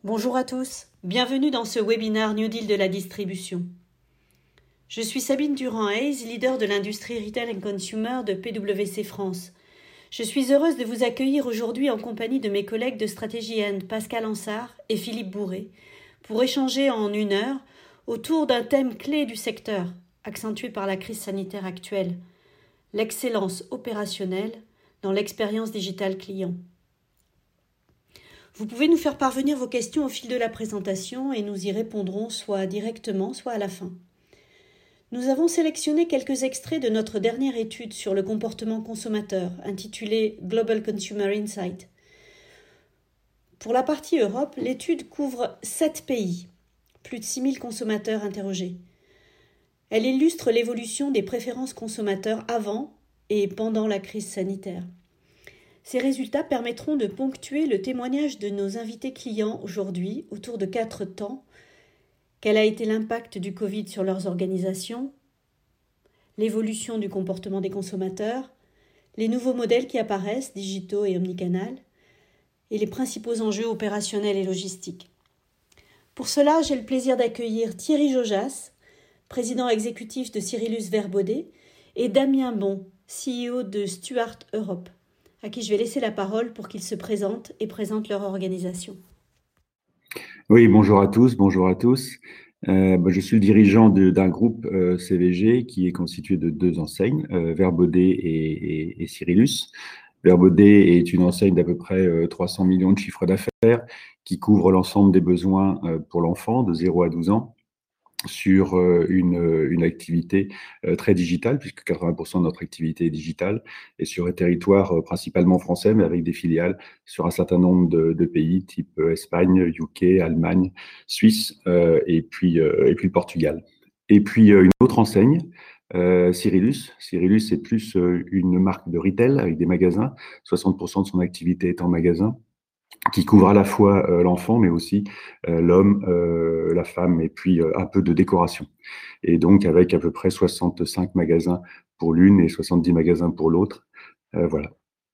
Bonjour à tous, bienvenue dans ce webinaire New Deal de la distribution. Je suis Sabine Durand-Hayes, leader de l'industrie Retail and Consumer de PwC France. Je suis heureuse de vous accueillir aujourd'hui en compagnie de mes collègues de Strategy End, Pascal Ansart et Philippe Bourré, pour échanger en 1 heure autour d'un thème clé du secteur, accentué par la crise sanitaire actuelle, l'excellence opérationnelle dans l'expérience digitale client. Vous pouvez nous faire parvenir vos questions au fil de la présentation et nous y répondrons soit directement, soit à la fin. Nous avons sélectionné quelques extraits de notre dernière étude sur le comportement consommateur, intitulée Global Consumer Insight. Pour la partie Europe, l'étude couvre 7 pays, plus de 6000 consommateurs interrogés. Elle illustre l'évolution des préférences consommateurs avant et pendant la crise sanitaire. Ces résultats permettront de ponctuer le témoignage de nos invités clients aujourd'hui autour de 4 temps. Quel a été l'impact du Covid sur leurs organisations? L'évolution du comportement des consommateurs, les nouveaux modèles qui apparaissent, digitaux et omnicanal, et les principaux enjeux opérationnels et logistiques. Pour cela, j'ai le plaisir d'accueillir Thierry Jojas, président exécutif de Cyrillus Verbaudet, et Damien Bon, CEO de Stuart Europe, à qui je vais laisser la parole pour qu'ils se présentent et présentent leur organisation. Oui, bonjour à tous, bonjour à tous. Je suis le dirigeant d'un groupe CVG qui est constitué de 2 enseignes, Verbaudet et Cyrillus. Verbaudet est une enseigne d'à peu près 300 millions de chiffre d'affaires qui couvre l'ensemble des besoins pour l'enfant de 0 à 12 ans sur une activité très digitale, puisque 80% de notre activité est digitale, et sur un territoire principalement français, mais avec des filiales sur un certain nombre de pays, type Espagne, UK, Allemagne, Suisse, et puis le Portugal. Et puis une autre enseigne, Cyrillus. Cyrillus, c'est plus une marque de retail avec des magasins. 60% de son activité est en magasin, qui couvre à la fois l'enfant, mais aussi l'homme, la femme, et puis un peu de décoration. Et donc, avec à peu près 65 magasins pour l'une et 70 magasins pour l'autre. Voilà.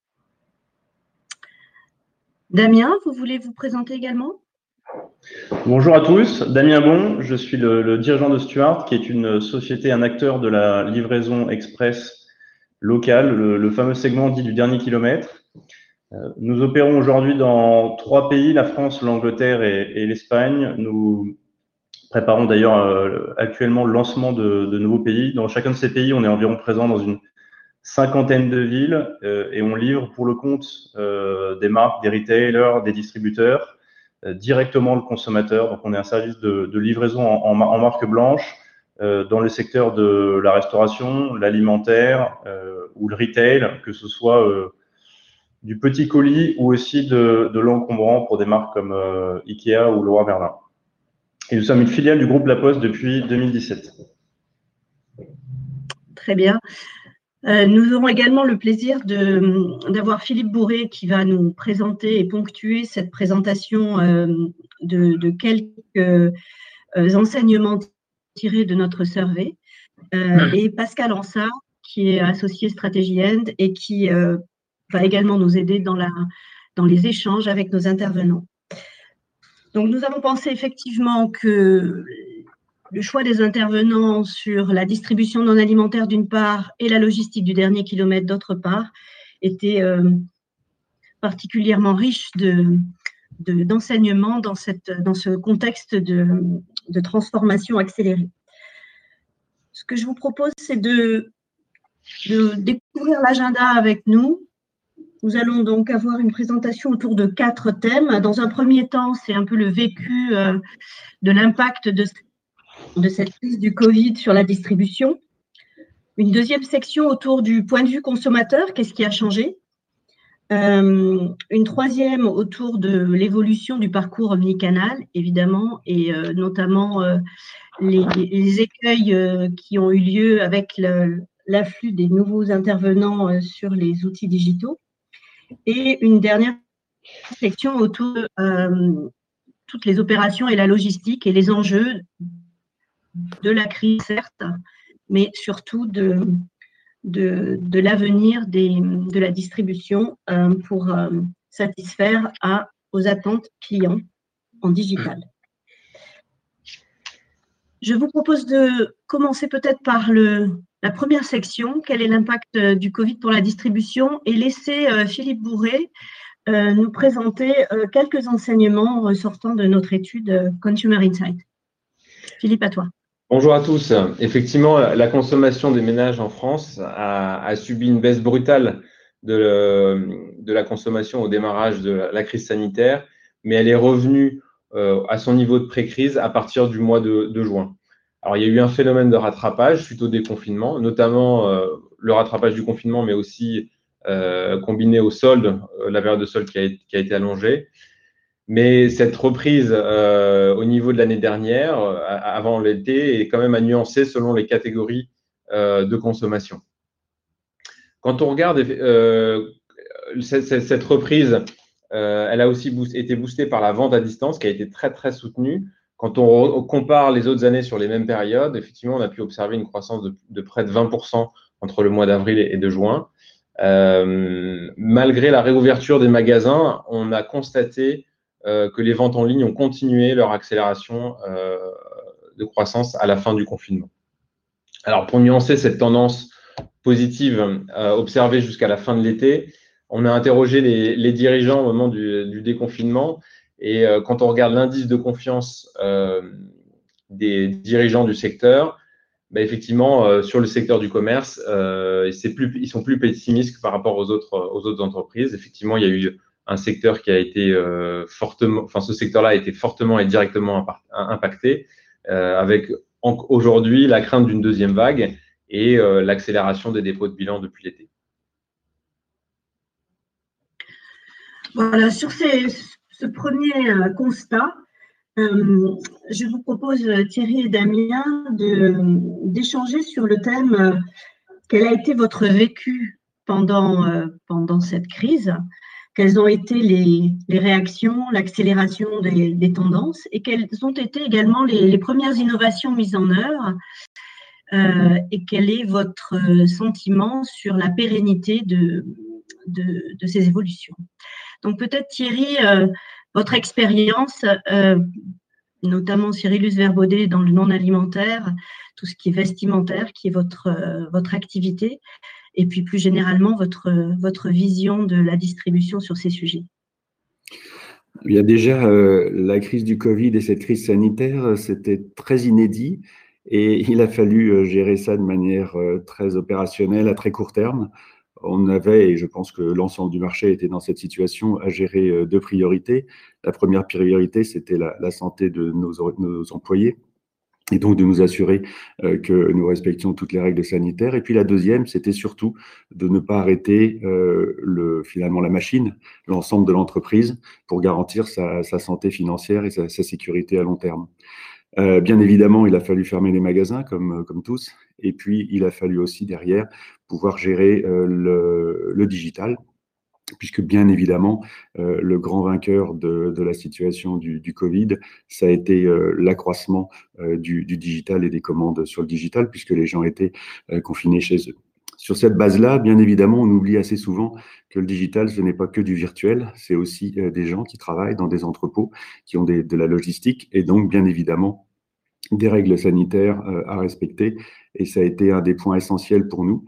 Damien, vous voulez vous présenter également? Bonjour à tous, Damien Bon, je suis le dirigeant de Stuart, qui est une société, un acteur de la livraison express locale, le fameux segment dit du dernier kilomètre. Nous opérons aujourd'hui dans 3 pays, la France, l'Angleterre et l'Espagne. Nous préparons d'ailleurs actuellement le lancement de nouveaux pays. Dans chacun de ces pays, on est environ présent dans une 50aine de villes et on livre pour le compte des marques, des retailers, des distributeurs, directement le consommateur. Donc, on est un service de livraison en marque blanche dans le secteur de la restauration, l'alimentaire ou le retail, que ce soit du petit colis ou aussi de l'encombrant pour des marques comme Ikea ou Leroy Merlin. Et nous sommes une filiale du groupe La Poste depuis 2017. Très bien. Nous aurons également le plaisir d'avoir Philippe Bourré qui va nous présenter et ponctuer cette présentation de quelques enseignements tirés de notre survey, et Pascal Ansart qui est associé Strategy End et qui va également nous aider dans les échanges avec nos intervenants. Donc, nous avons pensé effectivement que le choix des intervenants sur la distribution non alimentaire d'une part et la logistique du dernier kilomètre d'autre part était particulièrement riche d'enseignements dans ce contexte de transformation accélérée. Ce que je vous propose, c'est de découvrir l'agenda avec nous. Nous allons donc avoir une présentation autour de 4 thèmes. Dans un premier temps, c'est un peu le vécu de l'impact de cette crise du Covid sur la distribution. Une deuxième section autour du point de vue consommateur, qu'est-ce qui a changé? Une troisième autour de l'évolution du parcours omnicanal, évidemment, et notamment les écueils qui ont eu lieu avec l'afflux des nouveaux intervenants sur les outils digitaux. Et une dernière section autour de toutes les opérations et la logistique et les enjeux de la crise, certes, mais surtout de l'avenir de la distribution pour satisfaire aux attentes clients en digital. Je vous propose de commencer peut-être par la première section, quel est l'impact du Covid pour la distribution, et laisser Philippe Bourret nous présenter quelques enseignements ressortant de notre étude Consumer Insight. Philippe, à toi. Bonjour à tous. Effectivement, la consommation des ménages en France a subi une baisse brutale de la consommation au démarrage de la crise sanitaire, mais elle est revenue à son niveau de pré-crise à partir du mois de juin. Alors, il y a eu un phénomène de rattrapage suite au déconfinement, notamment le rattrapage du confinement, mais aussi combiné au solde, la période de solde qui a été allongée. Mais cette reprise au niveau de l'année dernière, avant l'été, est quand même à nuancer selon les catégories de consommation. Quand on regarde cette reprise, elle a aussi été boostée par la vente à distance qui a été très, très soutenue. Quand on compare les autres années sur les mêmes périodes, effectivement, on a pu observer une croissance de près de 20% entre le mois d'avril et de juin. Malgré la réouverture des magasins, on a constaté que les ventes en ligne ont continué leur accélération de croissance à la fin du confinement. Alors, pour nuancer cette tendance positive observée jusqu'à la fin de l'été, on a interrogé les dirigeants au moment du déconfinement, et quand on regarde l'indice de confiance des dirigeants du secteur, effectivement, sur le secteur du commerce, ils sont plus pessimistes par rapport aux autres entreprises. Effectivement, il y a eu un secteur qui a été ce secteur-là a été fortement et directement impacté, avec aujourd'hui la crainte d'une deuxième vague et l'accélération des dépôts de bilan depuis l'été. Voilà, sur ce premier constat, je vous propose, Thierry et Damien, d'échanger sur le thème quel a été votre vécu pendant cette crise, quelles ont été les réactions, l'accélération des tendances, et quelles ont été également les premières innovations mises en œuvre, et quel est votre sentiment sur la pérennité de ces évolutions. Donc peut-être Thierry, votre expérience, notamment Cyrillus Verbaudet dans le non-alimentaire, tout ce qui est vestimentaire, qui est votre activité, et puis plus généralement votre vision de la distribution sur ces sujets. Il y a déjà la crise du Covid et cette crise sanitaire, c'était très inédit et il a fallu gérer ça de manière très opérationnelle à très court terme. On avait, et je pense que l'ensemble du marché était dans cette situation, à gérer deux priorités. La première priorité, c'était la santé de nos employés, et donc de nous assurer que nous respections toutes les règles sanitaires. Et puis la deuxième, c'était surtout de ne pas arrêter finalement la machine, l'ensemble de l'entreprise, pour garantir sa santé financière et sa sécurité à long terme. Bien évidemment, il a fallu fermer les magasins, comme tous, et puis il a fallu aussi derrière pouvoir gérer le digital, puisque bien évidemment, le grand vainqueur de la situation du Covid, ça a été l'accroissement du digital et des commandes sur le digital, puisque les gens étaient confinés chez eux. Sur cette base-là, bien évidemment, on oublie assez souvent que le digital, ce n'est pas que du virtuel, c'est aussi des gens qui travaillent dans des entrepôts, qui ont de la logistique, et donc, bien évidemment, des règles sanitaires à respecter, et ça a été un des points essentiels pour nous.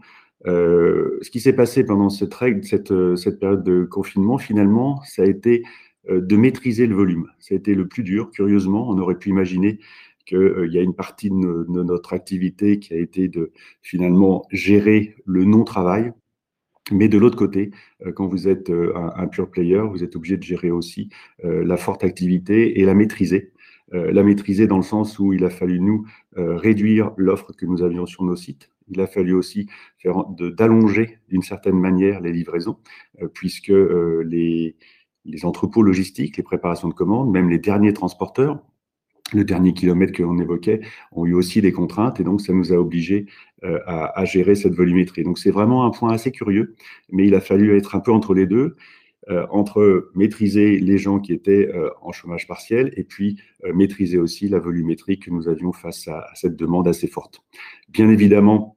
Ce qui s'est passé pendant cette période de confinement, finalement, ça a été de maîtriser le volume. Ça a été le plus dur, curieusement. On aurait pu imaginer qu'il y a une partie de notre activité qui a été de finalement gérer le non-travail. Mais de l'autre côté, quand vous êtes un pure player, vous êtes obligé de gérer aussi la forte activité et la maîtriser. La maîtriser dans le sens où il a fallu nous réduire l'offre que nous avions sur nos sites. Il a fallu aussi d'allonger d'une certaine manière les livraisons, puisque les entrepôts logistiques, les préparations de commandes, même les derniers transporteurs, le dernier kilomètre que l'on évoquait, ont eu aussi des contraintes, et donc ça nous a obligés à gérer cette volumétrie. Donc c'est vraiment un point assez curieux, mais il a fallu être un peu entre les deux, entre maîtriser les gens qui étaient en chômage partiel et puis maîtriser aussi la volumétrie que nous avions face à cette demande assez forte. Bien évidemment,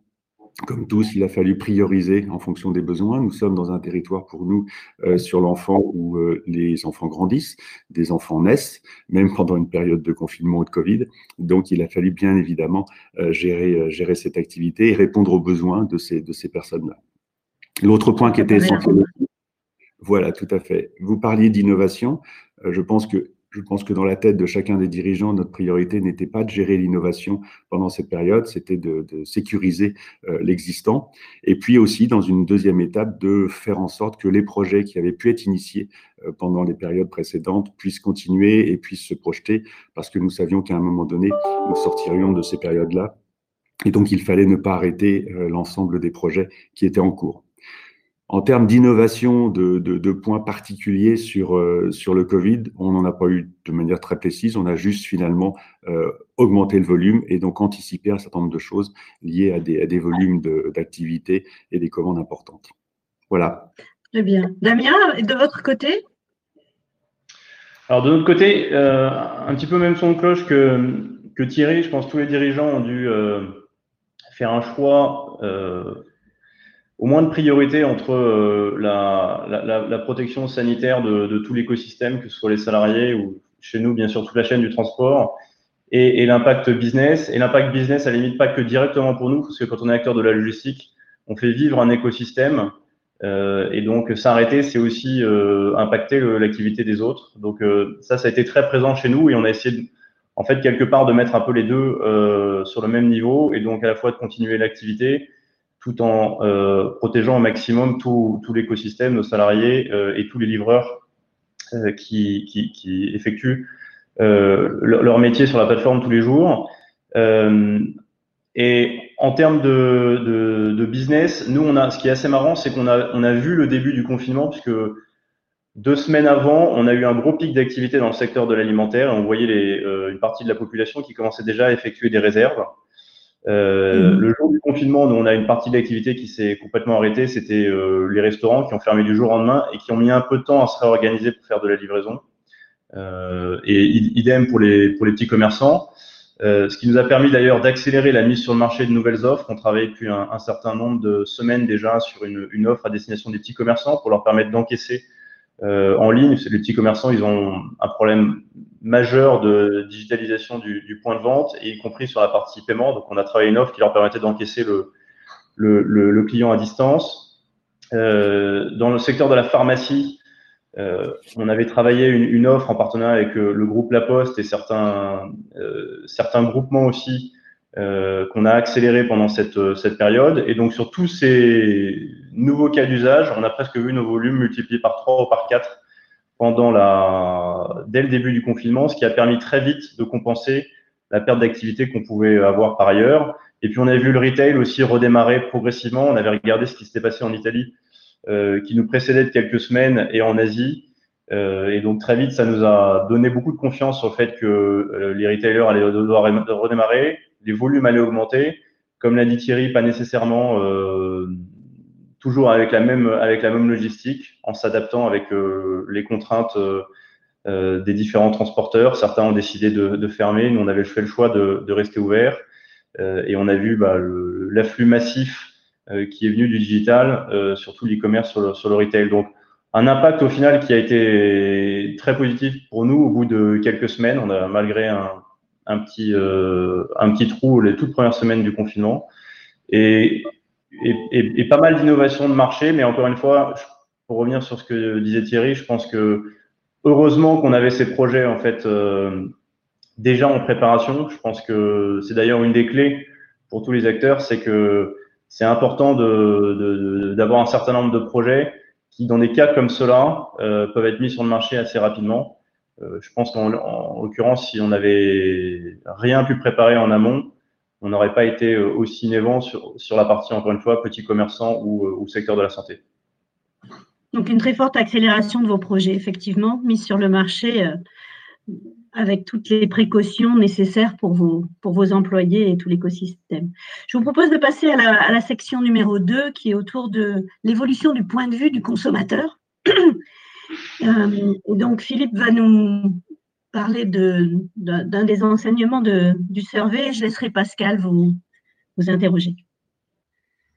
Comme tous, il a fallu prioriser en fonction des besoins. Nous sommes dans un territoire pour nous sur l'enfant où les enfants grandissent, des enfants naissent, même pendant une période de confinement ou de Covid. Donc, il a fallu bien évidemment gérer cette activité et répondre aux besoins de ces personnes-là. L'autre point qui était essentiel, voilà, tout à fait. Vous parliez d'innovation. Je pense que dans la tête de chacun des dirigeants, notre priorité n'était pas de gérer l'innovation pendant cette période, c'était de sécuriser l'existant. Et puis aussi, dans une deuxième étape, de faire en sorte que les projets qui avaient pu être initiés pendant les périodes précédentes puissent continuer et puissent se projeter, parce que nous savions qu'à un moment donné, nous sortirions de ces périodes-là. Et donc, il fallait ne pas arrêter l'ensemble des projets qui étaient en cours. En termes d'innovation, de points particuliers sur le Covid, on n'en a pas eu de manière très précise. On a juste finalement augmenté le volume et donc anticipé un certain nombre de choses liées à des volumes d'activité et des commandes importantes. Voilà. Très bien. Damien, de votre côté? Alors de notre côté, un petit peu même son de cloche que Thierry. Je pense que tous les dirigeants ont dû faire un choix au moins de priorité entre la protection sanitaire de tout l'écosystème, que ce soit les salariés ou chez nous, bien sûr, toute la chaîne du transport, et l'impact business. Et l'impact business, à la limite, pas que directement pour nous, parce que quand on est acteur de la logistique, on fait vivre un écosystème. Et donc, s'arrêter, c'est aussi impacter l'activité des autres. Donc, ça a été très présent chez nous et on a essayé, en fait, quelque part, de mettre un peu les deux sur le même niveau et donc à la fois de continuer l'activité, tout en protégeant au maximum tout l'écosystème, nos salariés et tous les livreurs qui effectuent leur métier sur la plateforme tous les jours. Et en termes de business, nous, ce qui est assez marrant, c'est qu'on a vu le début du confinement, puisque 2 semaines avant, on a eu un gros pic d'activité dans le secteur de l'alimentaire et on voyait une partie de la population qui commençait déjà à effectuer des réserves. Le jour du confinement, nous, on a une partie de l'activité qui s'est complètement arrêtée. C'était les restaurants qui ont fermé du jour au lendemain et qui ont mis un peu de temps à se réorganiser pour faire de la livraison. Et idem pour les petits commerçants. Ce qui nous a permis d'ailleurs d'accélérer la mise sur le marché de nouvelles offres. On travaille depuis un certain nombre de semaines déjà sur une offre à destination des petits commerçants pour leur permettre d'encaisser en ligne. Les petits commerçants, ils ont un problème majeur de digitalisation du point de vente, et y compris sur la partie paiement. Donc, on a travaillé une offre qui leur permettait d'encaisser le client à distance. Dans le secteur de la pharmacie, on avait travaillé une offre en partenariat avec le groupe La Poste et certains groupements aussi qu'on a accéléré pendant cette période. Et donc, sur tous ces nouveaux cas d'usage, on a presque vu nos volumes multipliés par 3 ou par 4 dès le début du confinement, ce qui a permis très vite de compenser la perte d'activité qu'on pouvait avoir par ailleurs. Et puis, on a vu le retail aussi redémarrer progressivement. On avait regardé ce qui s'était passé en Italie, qui nous précédait de quelques semaines, et en Asie. Et donc, très vite, ça nous a donné beaucoup de confiance sur le fait que les retailers allaient devoir redémarrer, les volumes allaient augmenter. Comme l'a dit Thierry, pas nécessairement toujours avec la même logistique, en s'adaptant avec les contraintes des différents transporteurs. Certains ont décidé de fermer. Nous, on avait fait le choix de rester ouverts. Et on a vu l'afflux massif qui est venu du digital, surtout l'e-commerce sur le retail. Donc, un impact au final qui a été très positif pour nous au bout de quelques semaines. On a, malgré un petit trou les toutes premières semaines du confinement, et pas mal d'innovations de marché. Mais encore une fois, pour revenir sur ce que disait Thierry, je pense que heureusement qu'on avait ces projets en fait déjà en préparation. Je pense que c'est d'ailleurs une des clés pour tous les acteurs, c'est que c'est important d'avoir un certain nombre de projets qui, dans des cas comme cela, peuvent être mis sur le marché assez rapidement. Je pense qu'en l'occurrence, si on n'avait rien pu préparer en amont, on n'aurait pas été aussi innovant sur la partie, encore une fois, petits commerçants ou secteur de la santé. Donc, une très forte accélération de vos projets, effectivement, mis sur le marché avec toutes les précautions nécessaires pour vos employés et tout l'écosystème. Je vous propose de passer à la section numéro 2, qui est autour de l'évolution du point de vue du consommateur. Donc, Philippe va nous parler d'un des enseignements du survey. Je laisserai Pascal vous interroger.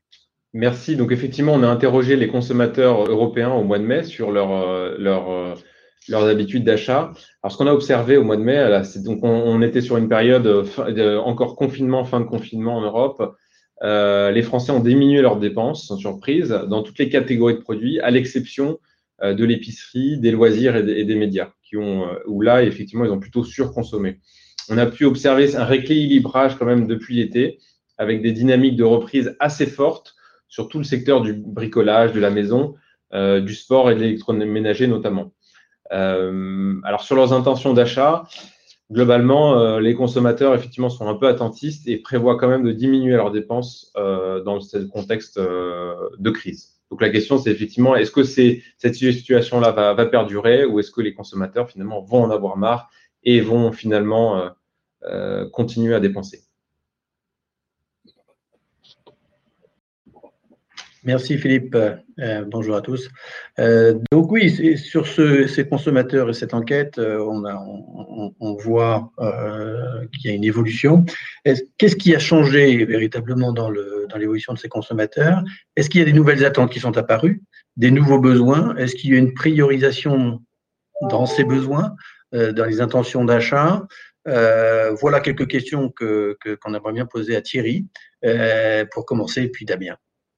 Merci. Donc, effectivement, on a interrogé les consommateurs européens au mois de mai sur leurs habitudes d'achat. Alors, ce qu'on a observé au mois de mai, là, donc on était sur une période encore confinement, fin de confinement en Europe. Les Français ont diminué leurs dépenses, sans surprise, dans toutes les catégories de produits, à l'exception de l'épicerie, des loisirs et des médias, où là, effectivement, ils ont plutôt surconsommé. On a pu observer un rééquilibrage quand même depuis l'été, avec des dynamiques de reprise assez fortes sur tout le secteur du bricolage, de la maison, du sport et de l'électroménager notamment. Alors, sur leurs intentions d'achat, globalement, les consommateurs, effectivement, sont un peu attentistes et prévoient quand même de diminuer leurs dépenses dans ce contexte de crise. Donc, la question, c'est effectivement, est-ce que cette situation-là va perdurer ou est-ce que les consommateurs, finalement, vont en avoir marre et vont finalement continuer à dépenser? Merci Philippe, bonjour à tous. Donc oui, sur ces consommateurs et cette enquête, on voit qu'il y a une évolution. Qu'est-ce qui a changé véritablement dans l'évolution de ces consommateurs? Est-ce qu'il y a des nouvelles attentes qui sont apparues, des nouveaux besoins? Est-ce qu'il y a une priorisation dans ces besoins, dans les intentions d'achat? Voilà quelques questions qu'on aimerait bien poser à Thierry pour commencer, puis Damien.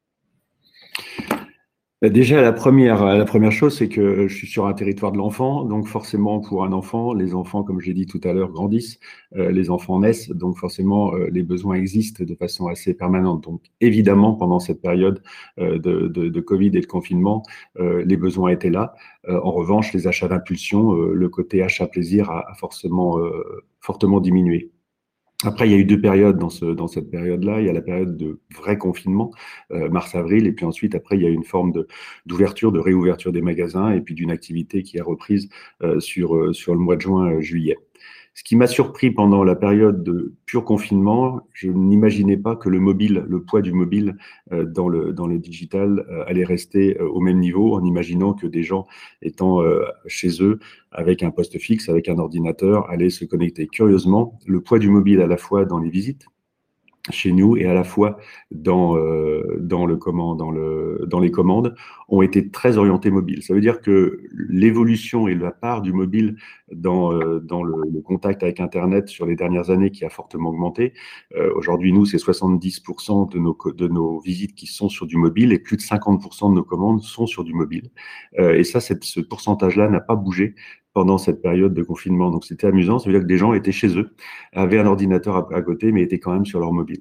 Déjà, la première chose, c'est que je suis sur un territoire de l'enfant, donc forcément pour un enfant, les enfants, comme j'ai dit tout à l'heure, grandissent, les enfants naissent, donc forcément les besoins existent de façon assez permanente. Donc évidemment, pendant cette période de Covid et de confinement, les besoins étaient là. En revanche, les achats d'impulsion, le côté achat-plaisir a fortement diminué. Après, il y a eu deux périodes dans cette période-là. Il y a la période de vrai confinement, mars-avril, et puis ensuite, après, il y a une forme d'ouverture, de réouverture des magasins, et puis d'une activité qui a reprise sur le mois de juin-juillet. Ce qui m'a surpris pendant la période de pur confinement, je n'imaginais pas que le poids du mobile dans le digital allait rester au même niveau, en imaginant que des gens étant chez eux, avec un poste fixe, avec un ordinateur, allaient se connecter. Curieusement, le poids du mobile à la fois dans les visites, chez nous et à la fois dans les commandes ont été très orientés mobile. Ça veut dire que l'évolution et la part du mobile dans le contact avec Internet sur les dernières années qui a fortement augmenté. Aujourd'hui, nous, c'est 70% de nos visites qui sont sur du mobile et plus de 50% de nos commandes sont sur du mobile. Et ça, ce pourcentage-là n'a pas bougé pendant cette période de confinement. Donc, c'était amusant. Ça veut dire que des gens étaient chez eux, avaient un ordinateur à côté, mais étaient quand même sur leur mobile.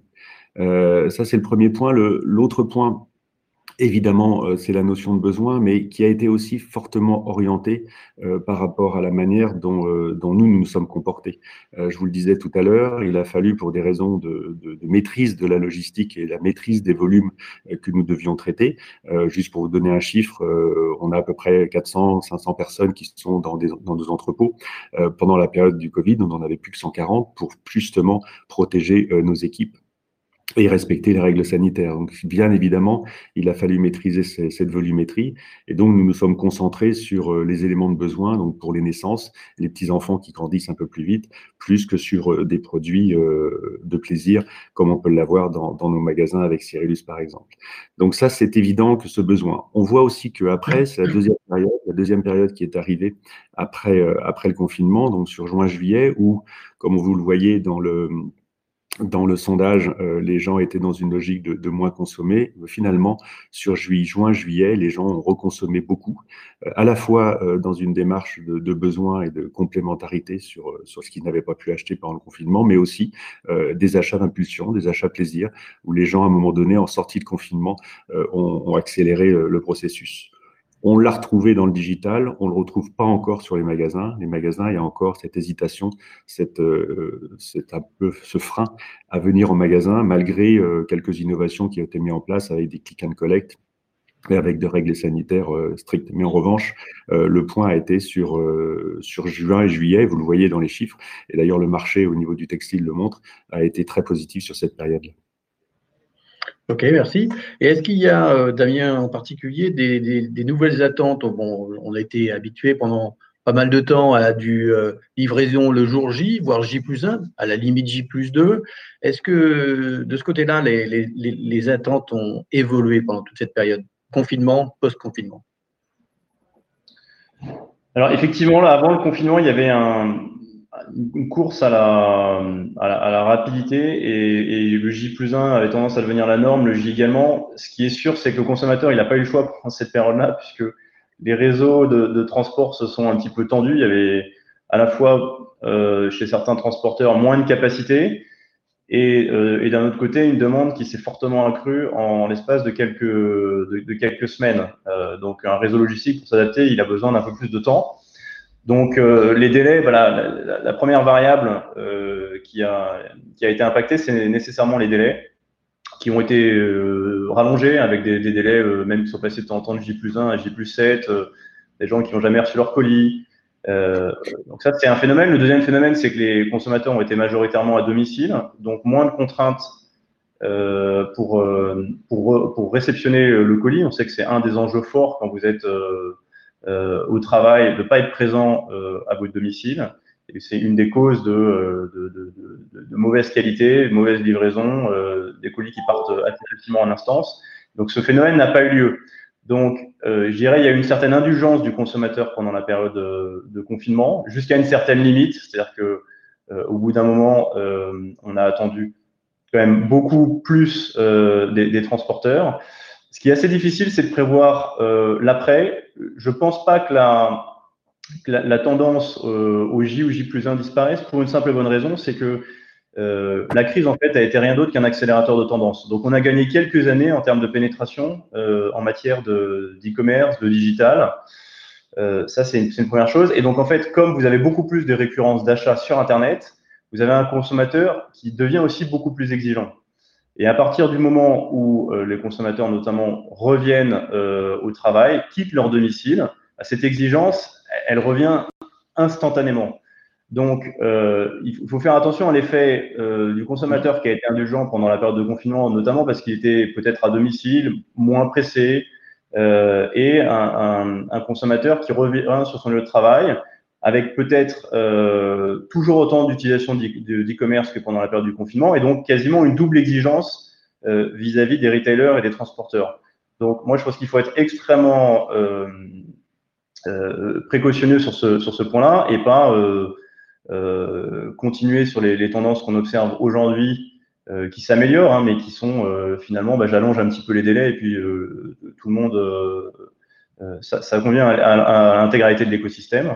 Ça, c'est le premier point. L'autre point, évidemment, c'est la notion de besoin, mais qui a été aussi fortement orientée par rapport à la manière dont nous sommes comportés. Je vous le disais tout à l'heure, il a fallu, pour des raisons de maîtrise de la logistique et la maîtrise des volumes que nous devions traiter, juste pour vous donner un chiffre, on a à peu près 400-500 personnes qui sont dans nos entrepôts. Pendant la période du Covid, on n'en avait plus que 140 pour justement protéger nos équipes et respecter les règles sanitaires. Donc, bien évidemment, il a fallu maîtriser cette volumétrie. Et donc, nous nous sommes concentrés sur les éléments de besoin, donc pour les naissances, les petits-enfants qui grandissent un peu plus vite, plus que sur des produits de plaisir, comme on peut l'avoir dans nos magasins avec Cyrillus, par exemple. Donc ça, c'est évident que ce besoin. On voit aussi qu'après, c'est la deuxième période qui est arrivée après le confinement, donc sur juin-juillet, où, comme vous le voyez dans le sondage, les gens étaient dans une logique de moins consommer. Finalement, sur juin-juillet, les gens ont reconsommé beaucoup, à la fois dans une démarche de besoin et de complémentarité sur ce qu'ils n'avaient pas pu acheter pendant le confinement, mais aussi des achats d'impulsion, des achats plaisir, où les gens, à un moment donné, en sortie de confinement, ont accéléré le processus. On l'a retrouvé dans le digital, on ne le retrouve pas encore sur les magasins. Les magasins, il y a encore cette hésitation, un peu ce frein à venir au magasin, malgré quelques innovations qui ont été mises en place avec des click and collect et avec des règles sanitaires strictes. Mais en revanche, le point a été sur juin et juillet, vous le voyez dans les chiffres, et d'ailleurs le marché au niveau du textile le montre, a été très positif sur cette période-là. Ok, merci. Et est-ce qu'il y a, Damien en particulier, des nouvelles attentes? Bon, on a été habitués pendant pas mal de temps à du livraison le jour J, voire J+1, à la limite J+2. Est-ce que de ce côté-là, les attentes ont évolué pendant toute cette période? Confinement, post-confinement? Alors effectivement, là, avant le confinement, il y avait une course à la rapidité et le J+1 avait tendance à devenir la norme, le J également. Ce qui est sûr, c'est que le consommateur, il n'a pas eu le choix pendant cette période-là, puisque les réseaux de transport se sont un petit peu tendus. Il y avait à la fois chez certains transporteurs moins de capacité et d'un autre côté une demande qui s'est fortement accrue en l'espace de quelques semaines. Donc un réseau logistique, pour s'adapter, il a besoin d'un peu plus de temps. Donc les délais, voilà, la première variable qui a été impactée, c'est nécessairement les délais qui ont été rallongés avec des délais même qui sont passés de temps en temps de J+1 à J+7, des gens qui n'ont jamais reçu leur colis. Donc ça, c'est un phénomène. Le deuxième phénomène, c'est que les consommateurs ont été majoritairement à domicile, donc moins de contraintes pour réceptionner le colis. On sait que c'est un des enjeux forts quand vous êtes au travail, de ne pas être présent à votre domicile. Et c'est une des causes de mauvaise qualité, de mauvaise livraison, des colis qui partent assez facilement en instance. Donc ce phénomène n'a pas eu lieu. Donc, je dirais, il y a une certaine indulgence du consommateur pendant la période de confinement, jusqu'à une certaine limite. C'est-à-dire que au bout d'un moment, on a attendu quand même beaucoup plus des transporteurs. Ce qui est assez difficile, c'est de prévoir l'après. Je pense pas que la tendance au J ou J+1 disparaisse pour une simple et bonne raison, c'est que la crise, en fait, a été rien d'autre qu'un accélérateur de tendance. Donc, on a gagné quelques années en termes de pénétration en matière d'e-commerce, de digital. Ça, c'est une première chose. Et donc, en fait, comme vous avez beaucoup plus de récurrence d'achat sur Internet, vous avez un consommateur qui devient aussi beaucoup plus exigeant. Et à partir du moment où les consommateurs, notamment, reviennent au travail, quittent leur domicile, cette exigence, elle revient instantanément. Donc, il faut faire attention à l'effet du consommateur qui a été indulgent pendant la période de confinement, notamment parce qu'il était peut-être à domicile, moins pressé, et un consommateur qui revient sur son lieu de travail avec peut-être toujours autant d'utilisation d'e-commerce que pendant la période du confinement, et donc quasiment une double exigence vis-à-vis des retailers et des transporteurs. Donc, moi, je pense qu'il faut être extrêmement précautionneux sur ce point-là et pas continuer sur les tendances qu'on observe aujourd'hui qui s'améliorent, hein, mais qui sont finalement, j'allonge un petit peu les délais et puis tout le monde, ça convient à l'intégralité de l'écosystème.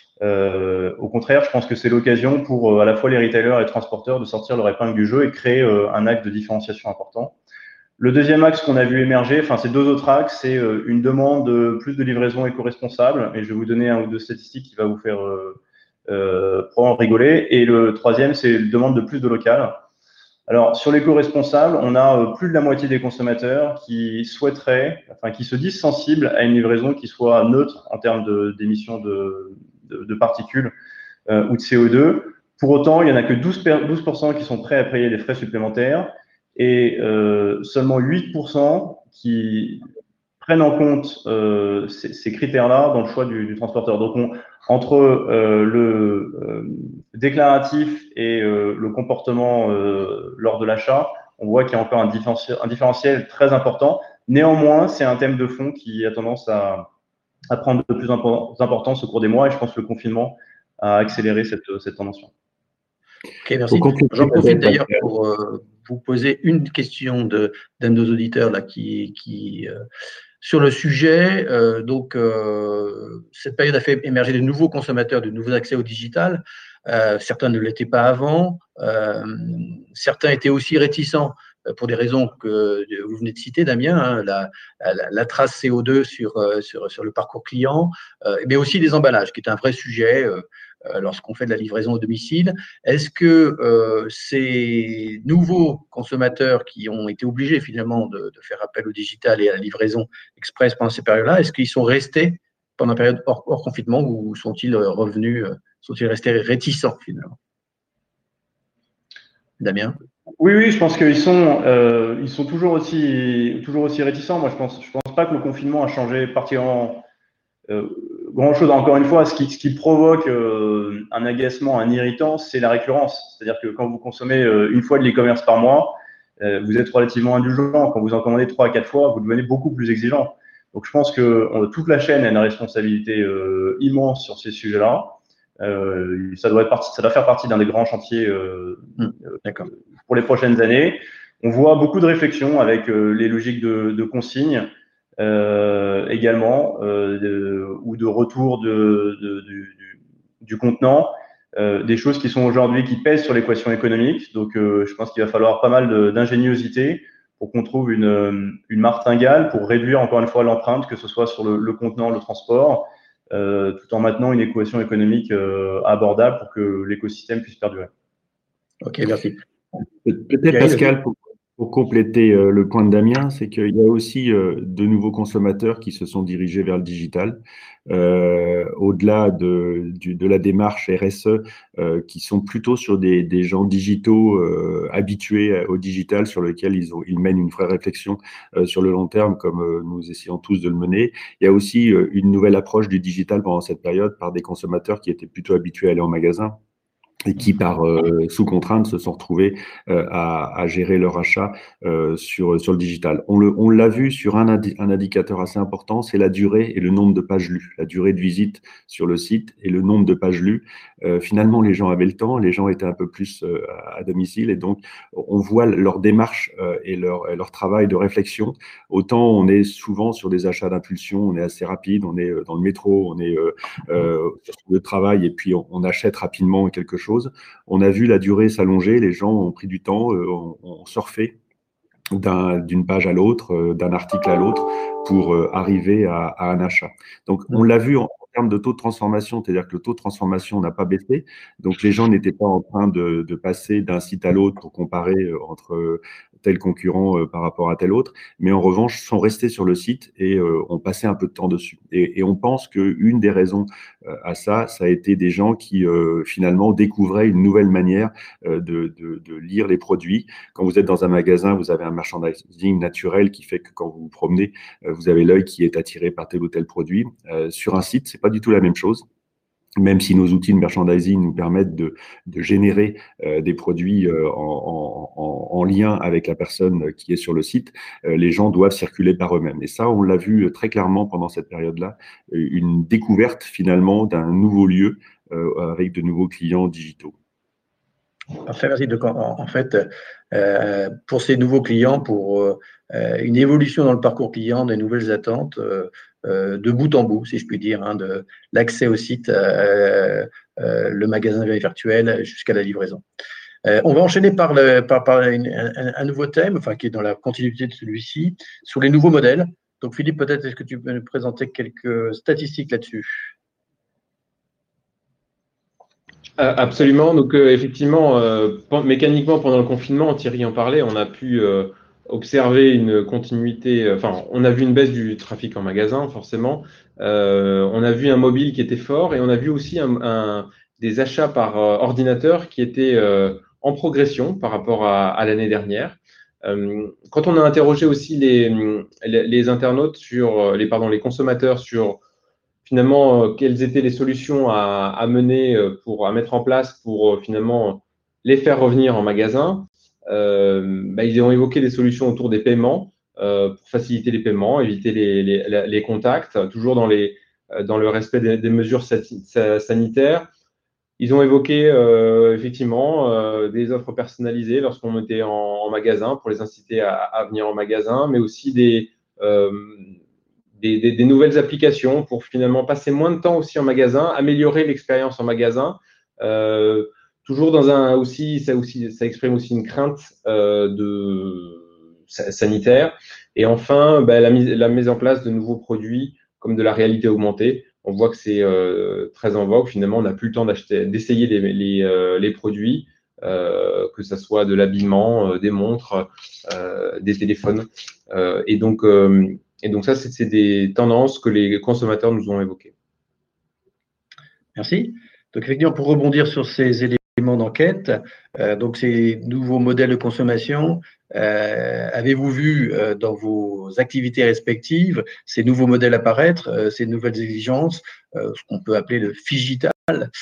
Au contraire, je pense que c'est l'occasion pour à la fois les retailers et les transporteurs de sortir leur épingle du jeu et créer un axe de différenciation important. Le deuxième axe qu'on a vu émerger, enfin ces deux autres axes, c'est une demande de plus de livraison éco-responsable, et je vais vous donner un ou deux statistiques qui va vous faire probablement rigoler. Et le troisième, c'est une demande de plus de local. Alors sur l'éco-responsable, on a plus de la moitié des consommateurs qui souhaiteraient, enfin qui se disent sensibles à une livraison qui soit neutre en termes d'émissions de particules ou de CO2. Pour autant, il n'y en a que 12% qui sont prêts à payer des frais supplémentaires et seulement 8% qui prennent en compte ces critères-là dans le choix du transporteur. Donc, entre le déclaratif et le comportement lors de l'achat, on voit qu'il y a encore un différentiel très important. Néanmoins, c'est un thème de fond qui a tendance à prendre de plus en plus d'importance au cours des mois, et je pense que le confinement a accéléré cette tendance. Ok, merci. J'en profite d'ailleurs pour vous poser une question d'un de nos auditeurs là, sur le sujet. Cette période a fait émerger de nouveaux consommateurs, de nouveaux accès au digital. Certains ne l'étaient pas avant. Certains étaient aussi réticents pour des raisons que vous venez de citer, Damien, hein, la trace CO2 sur le parcours client, mais aussi des emballages, qui est un vrai sujet lorsqu'on fait de la livraison au domicile. Est-ce que ces nouveaux consommateurs qui ont été obligés finalement de faire appel au digital et à la livraison express pendant ces périodes-là, est-ce qu'ils sont restés pendant la période hors confinement ou sont-ils revenus, sont-ils restés réticents finalement? Damien? Oui, je pense qu'ils sont toujours aussi réticents. Moi, je pense pas que le confinement a changé particulièrement grand-chose. Encore une fois, ce qui provoque un agacement, un irritant, c'est la récurrence. C'est-à-dire que quand vous consommez une fois de l'e-commerce par mois, vous êtes relativement indulgent. Quand vous en commandez 3 à 4 fois, vous devenez beaucoup plus exigeant. Donc, je pense que toute la chaîne a une responsabilité immense sur ces sujets-là. Ça doit faire partie d'un des grands chantiers pour les prochaines années. On voit beaucoup de réflexions avec les logiques de consigne également, ou de retour du contenant, des choses qui sont aujourd'hui qui pèsent sur l'équation économique. Donc, je pense qu'il va falloir pas mal d'ingéniosité pour qu'on trouve une martingale pour réduire encore une fois l'empreinte, que ce soit sur le contenant, le transport, tout en maintenant une équation économique abordable pour que l'écosystème puisse perdurer. Ok, merci. Peut-être, Pascal, pour compléter le point de Damien, c'est qu'il y a aussi de nouveaux consommateurs qui se sont dirigés vers le digital, au-delà de la démarche RSE, qui sont plutôt sur des gens digitaux habitués au digital, sur lequel ils mènent une vraie réflexion sur le long terme, comme nous essayons tous de le mener. Il y a aussi une nouvelle approche du digital pendant cette période par des consommateurs qui étaient plutôt habitués à aller en magasin et qui, par sous contrainte, se sont retrouvés à gérer leur achat sur le digital. On l'a vu sur un indicateur assez important, c'est la durée et le nombre de pages lues, la durée de visite sur le site et le nombre de pages lues. Finalement, les gens avaient le temps, les gens étaient un peu plus à domicile, et donc on voit leur démarche et leur travail de réflexion. Autant on est souvent sur des achats d'impulsion, on est assez rapide, on est dans le métro, on est sur le travail, et puis on achète rapidement quelque chose. On a vu la durée s'allonger, les gens ont pris du temps, ont surfé d'une page à l'autre, d'un article à l'autre pour arriver à un achat. Donc, on l'a vu en termes de taux de transformation, c'est-à-dire que le taux de transformation n'a pas baissé. Donc, les gens n'étaient pas en train de passer d'un site à l'autre pour comparer entre tel concurrent par rapport à tel autre, mais en revanche, sont restés sur le site et ont passé un peu de temps dessus. Et on pense qu'une des raisons à ça a été des gens qui finalement découvraient une nouvelle manière de lire les produits. Quand vous êtes dans un magasin, vous avez un merchandising naturel qui fait que quand vous vous promenez, vous avez l'œil qui est attiré par tel ou tel produit. Sur un site, c'est pas du tout la même chose. Même si nos outils de merchandising nous permettent de générer des produits en lien avec la personne qui est sur le site, les gens doivent circuler par eux-mêmes. Et ça, on l'a vu très clairement pendant cette période-là, une découverte finalement d'un nouveau lieu avec de nouveaux clients digitaux. Parfait, merci. Donc, en fait, pour ces nouveaux clients, pour une évolution dans le parcours client, des nouvelles attentes, de bout en bout, si je puis dire, de l'accès au site, le magasin virtuel jusqu'à la livraison. On va enchaîner par un nouveau thème, enfin, qui est dans la continuité de celui-ci, sur les nouveaux modèles. Donc, Philippe, peut-être est-ce que tu peux nous présenter quelques statistiques là-dessus? Absolument. Donc, effectivement, mécaniquement, pendant le confinement, Thierry en parlait, on a pu observer une continuité, enfin, on a vu une baisse du trafic en magasin, forcément. On a vu un mobile qui était fort, et on a vu aussi des achats par ordinateur qui étaient en progression par rapport à l'année dernière. Quand on a interrogé aussi les internautes les consommateurs sur finalement quelles étaient les solutions à mener à mettre en place pour finalement les faire revenir en magasin, ils ont évoqué des solutions autour des paiements pour faciliter les paiements, éviter les contacts, toujours dans le respect des mesures sanitaires. Ils ont évoqué effectivement des offres personnalisées lorsqu'on était en magasin pour les inciter à venir en magasin, mais aussi des nouvelles applications pour finalement passer moins de temps aussi en magasin, améliorer l'expérience en magasin. Toujours ça exprime aussi une crainte sanitaire. Et enfin, la mise en place de nouveaux produits comme de la réalité augmentée. On voit que c'est très en vogue. Finalement, on n'a plus le temps d'essayer les produits, que ce soit de l'habillement, des montres, des téléphones. Et donc ça, c'est des tendances que les consommateurs nous ont évoquées. Merci. Donc, effectivement, pour rebondir sur ces éléments éléments d'enquête. Donc, ces nouveaux modèles de consommation, avez-vous vu dans vos activités respectives ces nouveaux modèles apparaître, ces nouvelles exigences, ce qu'on peut appeler le figital,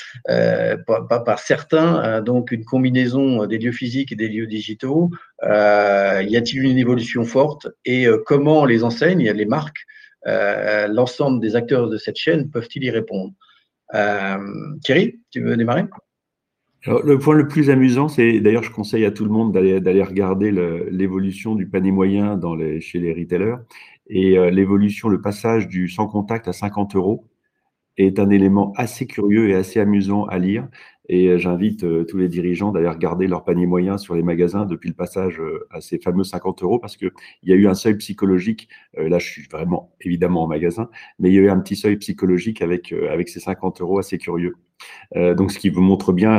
par certains, donc une combinaison des lieux physiques et des lieux digitaux. Y a-t-il une évolution forte et comment les enseignes, les marques, l'ensemble des acteurs de cette chaîne peuvent-ils y répondre? Thierry, tu veux démarrer? Alors, le point le plus amusant, c'est d'ailleurs, je conseille à tout le monde d'aller regarder l'évolution du panier moyen chez les retailers et l'évolution, le passage du sans contact à 50 € est un élément assez curieux et assez amusant à lire. Et j'invite tous les dirigeants d'aller regarder leur panier moyen sur les magasins depuis le passage à ces fameux 50 € parce qu'il y a eu un seuil psychologique. Là, je suis vraiment évidemment en magasin, mais il y a eu un petit seuil psychologique avec ces 50 € assez curieux. Donc, ce qui vous montre bien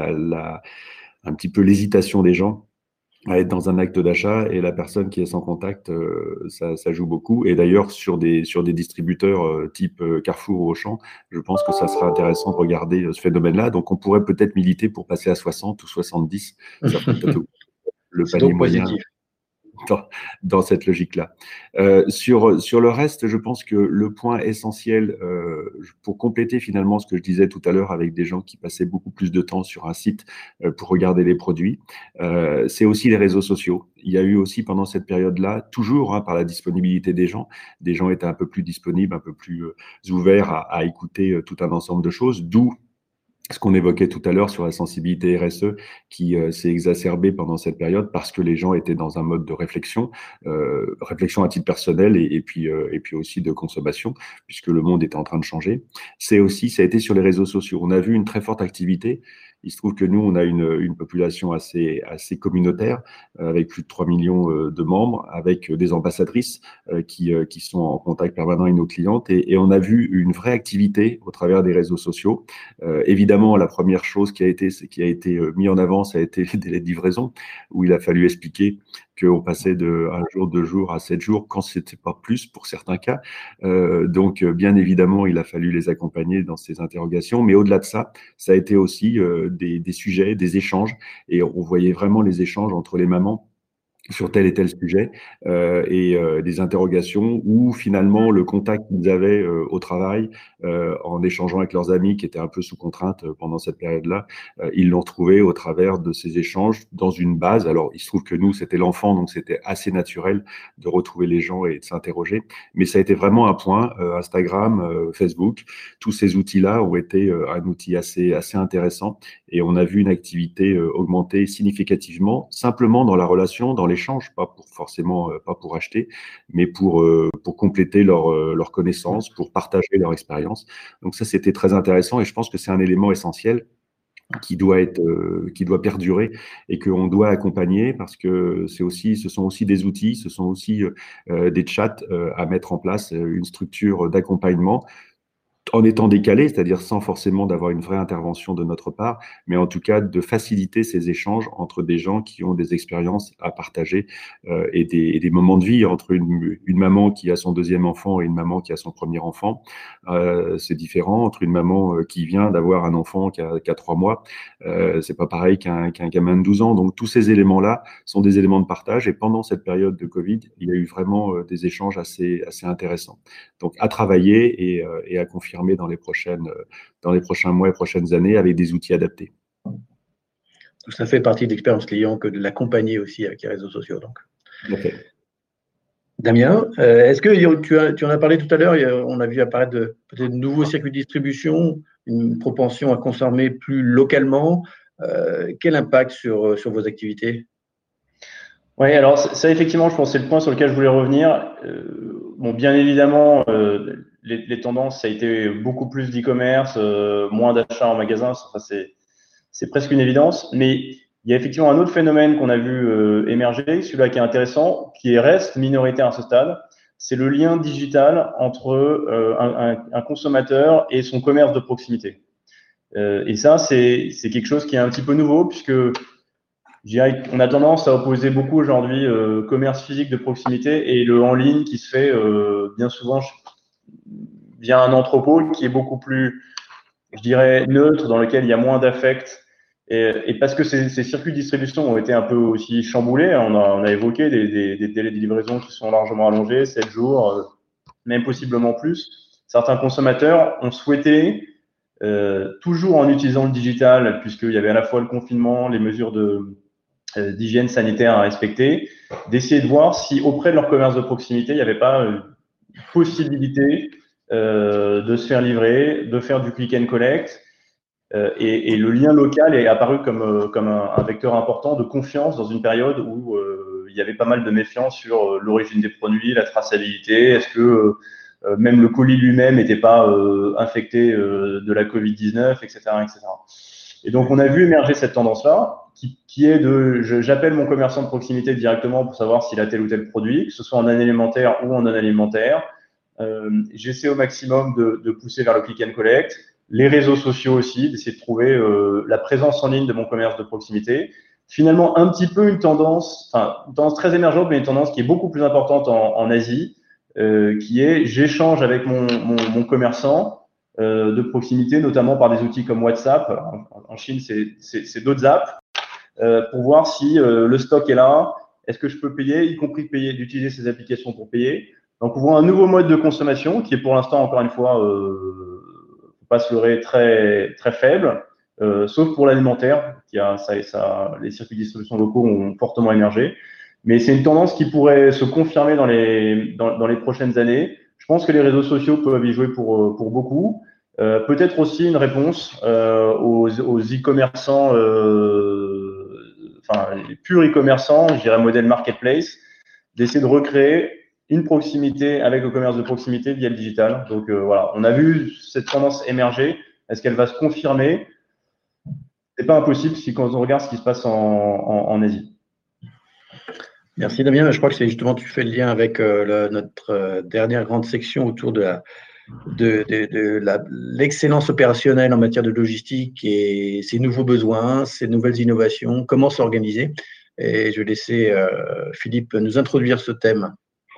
un petit peu l'hésitation des gens à être dans un acte d'achat et la personne qui est sans contact, ça joue beaucoup. Et d'ailleurs, sur des distributeurs type Carrefour ou Auchan, je pense que ça sera intéressant de regarder ce phénomène-là. Donc, on pourrait peut-être militer pour passer à 60 ou 70. Ça ferait peut-être le C'est panier donc moyen positif. dans cette logique-là. Sur le reste, je pense que le point essentiel pour compléter finalement ce que je disais tout à l'heure avec des gens qui passaient beaucoup plus de temps sur un site pour regarder les produits, c'est aussi les réseaux sociaux. Il y a eu aussi pendant cette période-là, toujours par la disponibilité des gens étaient un peu plus disponibles, un peu plus ouverts à écouter tout un ensemble de choses, d'où ce qu'on évoquait tout à l'heure sur la sensibilité RSE qui s'est exacerbée pendant cette période parce que les gens étaient dans un mode de réflexion à titre personnel et puis aussi de consommation, puisque le monde était en train de changer. Ça a été sur les réseaux sociaux. On a vu une très forte activité. Il se trouve que nous, on a une population assez communautaire, avec plus de 3 millions de membres, avec des ambassadrices qui sont en contact permanent avec nos clientes. Et on a vu une vraie activité au travers des réseaux sociaux. Évidemment, la première chose qui a été mis en avant, ça a été les délais de livraison, où il a fallu expliquer qu'on passait de 1 jour, 2 jours à 7 jours, quand c'était pas plus pour certains cas. Donc, bien évidemment, il a fallu les accompagner dans ces interrogations. Mais au-delà de ça, ça a été aussi des sujets, des échanges. Et on voyait vraiment les échanges entre les mamans sur tel et tel sujet et des interrogations où finalement le contact qu'ils avaient au travail en échangeant avec leurs amis qui étaient un peu sous contrainte pendant cette période-là, ils l'ont trouvé au travers de ces échanges dans une base. Alors il se trouve que nous c'était l'enfant donc c'était assez naturel de retrouver les gens et de s'interroger, mais ça a été vraiment un point. Instagram, Facebook, tous ces outils-là ont été un outil assez intéressant et on a vu une activité augmenter significativement simplement dans la relation, dans l'échange, pas pour acheter, mais pour compléter leur connaissance, pour partager leur expérience. Donc ça, c'était très intéressant et je pense que c'est un élément essentiel qui doit perdurer et qu'on doit accompagner parce que ce sont aussi des outils, ce sont aussi des chats à mettre en place, une structure d'accompagnement en étant décalé, c'est-à-dire sans forcément d'avoir une vraie intervention de notre part, mais en tout cas de faciliter ces échanges entre des gens qui ont des expériences à partager et des moments de vie entre une maman qui a son 2e enfant et une maman qui a son 1er enfant. C'est différent entre une maman qui vient d'avoir un enfant qui a 3 mois. C'est pas pareil qu'un gamin de 12 ans. Donc tous ces éléments-là sont des éléments de partage et pendant cette période de Covid, il y a eu vraiment des échanges assez intéressants. Donc à travailler et à confirmer dans les prochains mois et prochaines années avec des outils adaptés. Ça fait partie de l'expérience client que de l'accompagner aussi avec les réseaux sociaux. Donc. Okay. Damien, est-ce que tu en as parlé tout à l'heure, on a vu apparaître peut-être de nouveaux circuits de distribution, une propension à consommer plus localement. Quel impact sur vos activités? Oui, alors ça effectivement, je pense que c'est le point sur lequel je voulais revenir. Bien évidemment, les tendances, ça a été beaucoup plus d'e-commerce, moins d'achats en magasin, enfin, c'est presque une évidence. Mais il y a effectivement un autre phénomène qu'on a vu émerger, celui-là qui est intéressant, qui reste minoritaire à ce stade, c'est le lien digital entre un consommateur et son commerce de proximité. Et ça, c'est quelque chose qui est un petit peu nouveau, puisque je dirais qu'on a tendance à opposer beaucoup aujourd'hui commerce physique de proximité et le en ligne qui se fait bien souvent via un entrepôt qui est beaucoup plus, je dirais, neutre, dans lequel il y a moins d'affect Et parce que ces circuits de distribution ont été un peu aussi chamboulés, on a évoqué des délais de livraison qui sont largement allongés, 7 jours, même possiblement plus. Certains consommateurs ont souhaité, toujours en utilisant le digital, puisqu'il y avait à la fois le confinement, les mesures d'hygiène sanitaire à respecter, d'essayer de voir si auprès de leur commerce de proximité, il n'y avait pas une possibilité de se faire livrer, de faire du click and collect. Et le lien local est apparu comme un vecteur important de confiance dans une période où il y avait pas mal de méfiance sur l'origine des produits, la traçabilité. Est-ce que même le colis lui-même n'était pas infecté de la Covid-19, etc., etc. Et donc, on a vu émerger cette tendance-là, qui est j'appelle mon commerçant de proximité directement pour savoir s'il a tel ou tel produit, que ce soit en alimentaire ou en non alimentaire. J'essaie au maximum de pousser vers le click and collect. Les réseaux sociaux aussi, d'essayer de trouver la présence en ligne de mon commerce de proximité. Finalement, un petit peu une tendance très émergente, mais une tendance qui est beaucoup plus importante en Asie, qui est j'échange avec mon commerçant de proximité, notamment par des outils comme WhatsApp. En Chine, c'est d'autres apps, pour voir si le stock est là, est-ce que je peux payer, y compris d'utiliser ces applications pour payer. Donc, on voit un nouveau mode de consommation qui est pour l'instant, encore une fois, pas se leurrer, très, très faible, sauf pour l'alimentaire, les circuits de distribution locaux ont fortement émergé. Mais c'est une tendance qui pourrait se confirmer dans les prochaines années. Je pense que les réseaux sociaux peuvent y jouer pour beaucoup. Peut-être aussi une réponse aux e-commerçants, les purs e-commerçants, je dirais modèle marketplace, d'essayer de recréer une proximité avec le commerce de proximité via le digital. Donc voilà, on a vu cette tendance émerger. Est-ce qu'elle va se confirmer? C'est pas impossible quand on regarde ce qui se passe en Asie. Merci Damien. Je crois que c'est justement, tu fais le lien avec notre dernière grande section autour de l'excellence opérationnelle en matière de logistique et ses nouveaux besoins, ses nouvelles innovations, comment s'organiser. Et je vais laisser Philippe nous introduire ce thème.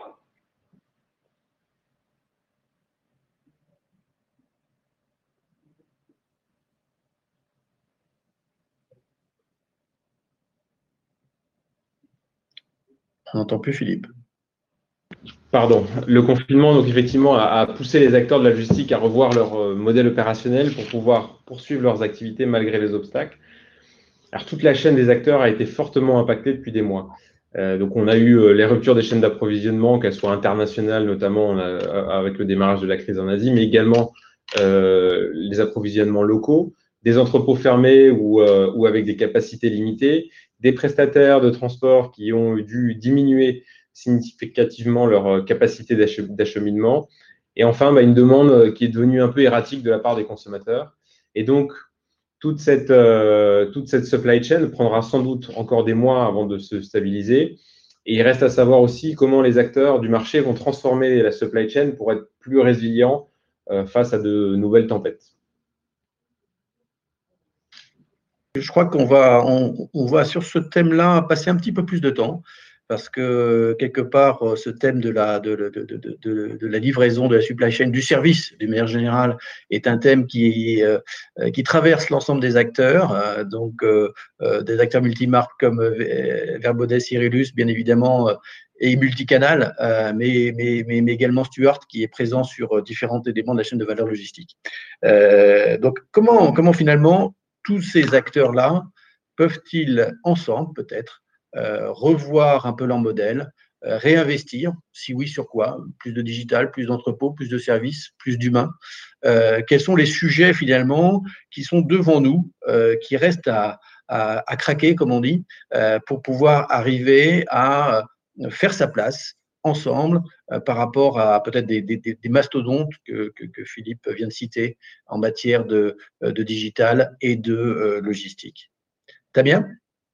On n'entend plus Philippe. Pardon. Le confinement, donc effectivement, a poussé les acteurs de la logistique à revoir leur modèle opérationnel pour pouvoir poursuivre leurs activités malgré les obstacles. Alors, toute la chaîne des acteurs a été fortement impactée depuis des mois. Donc, on a eu les ruptures des chaînes d'approvisionnement, qu'elles soient internationales, notamment avec le démarrage de la crise en Asie, mais également les approvisionnements locaux, des entrepôts fermés ou avec des capacités limitées, des prestataires de transport qui ont dû diminuer significativement leur capacité d'acheminement, et enfin une demande qui est devenue un peu erratique de la part des consommateurs. Et donc, toute cette supply chain prendra sans doute encore des mois avant de se stabiliser. Et il reste à savoir aussi comment les acteurs du marché vont transformer la supply chain pour être plus résilients face à de nouvelles tempêtes. Je crois qu'on va sur ce thème-là passer un petit peu plus de temps, parce que quelque part, ce thème de la livraison, de la supply chain, du service, d'une manière générale, est un thème qui traverse l'ensemble des acteurs, des acteurs multimarques comme Verbaudet, Cyrillus, bien évidemment, et multicanal, mais également Stuart, qui est présent sur différents éléments de la chaîne de valeur logistique. Donc, comment finalement tous ces acteurs-là peuvent-ils ensemble, peut-être, revoir un peu leur modèle, réinvestir, si oui, sur quoi? Plus de digital, plus d'entrepôts, plus de services, plus d'humains. Quels sont les sujets, finalement, qui sont devant nous, qui restent à craquer, comme on dit, pour pouvoir arriver à faire sa place ensemble par rapport à peut-être des mastodontes que Philippe vient de citer en matière de digital et de logistique. Damien ?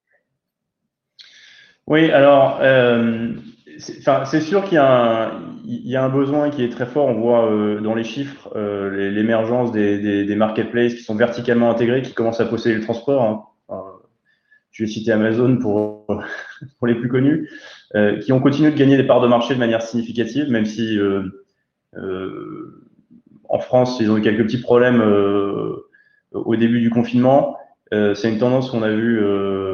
Oui, alors, c'est sûr qu'il y a un besoin qui est très fort. On voit dans les chiffres l'émergence des marketplaces qui sont verticalement intégrés, qui commencent à posséder le transport. Hein. Je vais citer Amazon pour les plus connus, qui ont continué de gagner des parts de marché de manière significative, même si en France, ils ont eu quelques petits problèmes au début du confinement. C'est une tendance qu'on a vu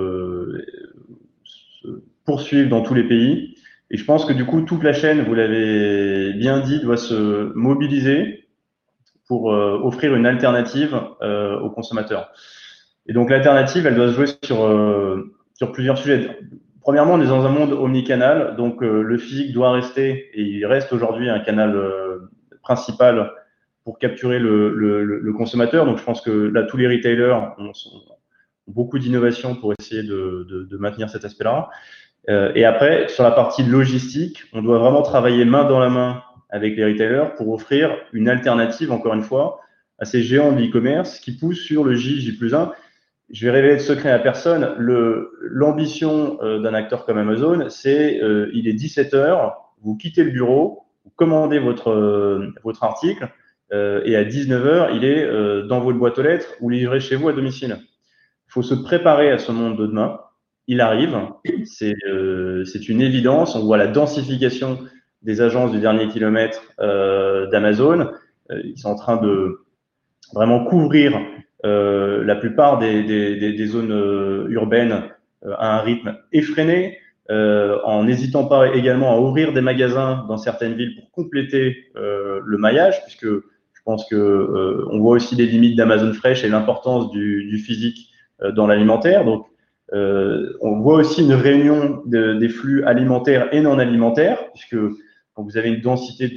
se poursuivre dans tous les pays. Et je pense que du coup, toute la chaîne, vous l'avez bien dit, doit se mobiliser pour offrir une alternative aux consommateurs. Et donc l'alternative, elle doit se jouer sur plusieurs sujets. Premièrement, on est dans un monde omnicanal, donc le physique doit rester, et il reste aujourd'hui un canal principal pour capturer le consommateur. Donc je pense que là, tous les retailers ont beaucoup d'innovations pour essayer de maintenir cet aspect-là. Et après, sur la partie logistique, on doit vraiment travailler main dans la main avec les retailers pour offrir une alternative, encore une fois, à ces géants de l'e-commerce qui poussent sur le J+1. Je vais révéler le secret à personne. L'ambition d'un acteur comme Amazon, c'est il est 17 h, vous quittez le bureau, vous commandez votre article, et à 19 h, il est dans votre boîte aux lettres ou livré chez vous à domicile. Il faut se préparer à ce monde de demain. Il arrive, c'est une évidence. On voit la densification des agences du dernier kilomètre d'Amazon. Ils sont en train de vraiment couvrir la plupart des zones urbaines à un rythme effréné, en n'hésitant pas également à ouvrir des magasins dans certaines villes pour compléter le maillage, puisque je pense que on voit aussi les limites d'Amazon Fresh et l'importance du physique dans l'alimentaire. Donc, on voit aussi une réunion des flux alimentaires et non alimentaires, puisque quand vous avez une densité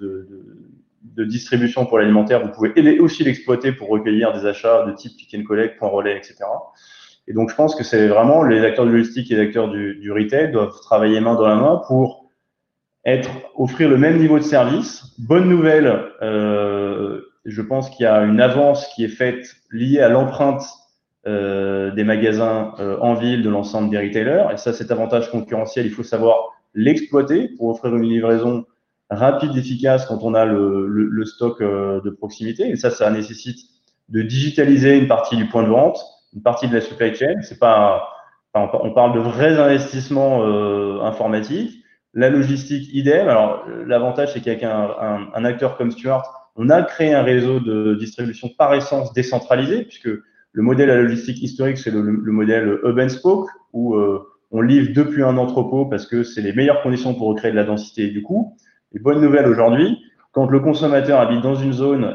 de distribution pour l'alimentaire, vous pouvez aussi l'exploiter pour recueillir des achats de type pick and collect, point relais, etc. Et donc, je pense que c'est vraiment les acteurs de logistique et les acteurs du retail doivent travailler main dans la main pour offrir le même niveau de service. Bonne nouvelle, je pense qu'il y a une avance qui est faite liée à l'empreinte des magasins en ville de l'ensemble des retailers. Et ça, cet avantage concurrentiel, il faut savoir l'exploiter pour offrir une livraison rapide, efficace quand on a le stock de proximité. Et ça nécessite de digitaliser une partie du point de vente, une partie de la supply chain. C'est pas, on parle de vrais investissements informatiques. La logistique, idem. Alors, l'avantage, c'est qu'avec un acteur comme Stuart, on a créé un réseau de distribution par essence décentralisé, puisque le modèle à la logistique historique, c'est le modèle hub and spoke, où on livre depuis un entrepôt parce que c'est les meilleures conditions pour recréer de la densité et du coût. Et bonne nouvelle aujourd'hui, quand le consommateur habite dans une zone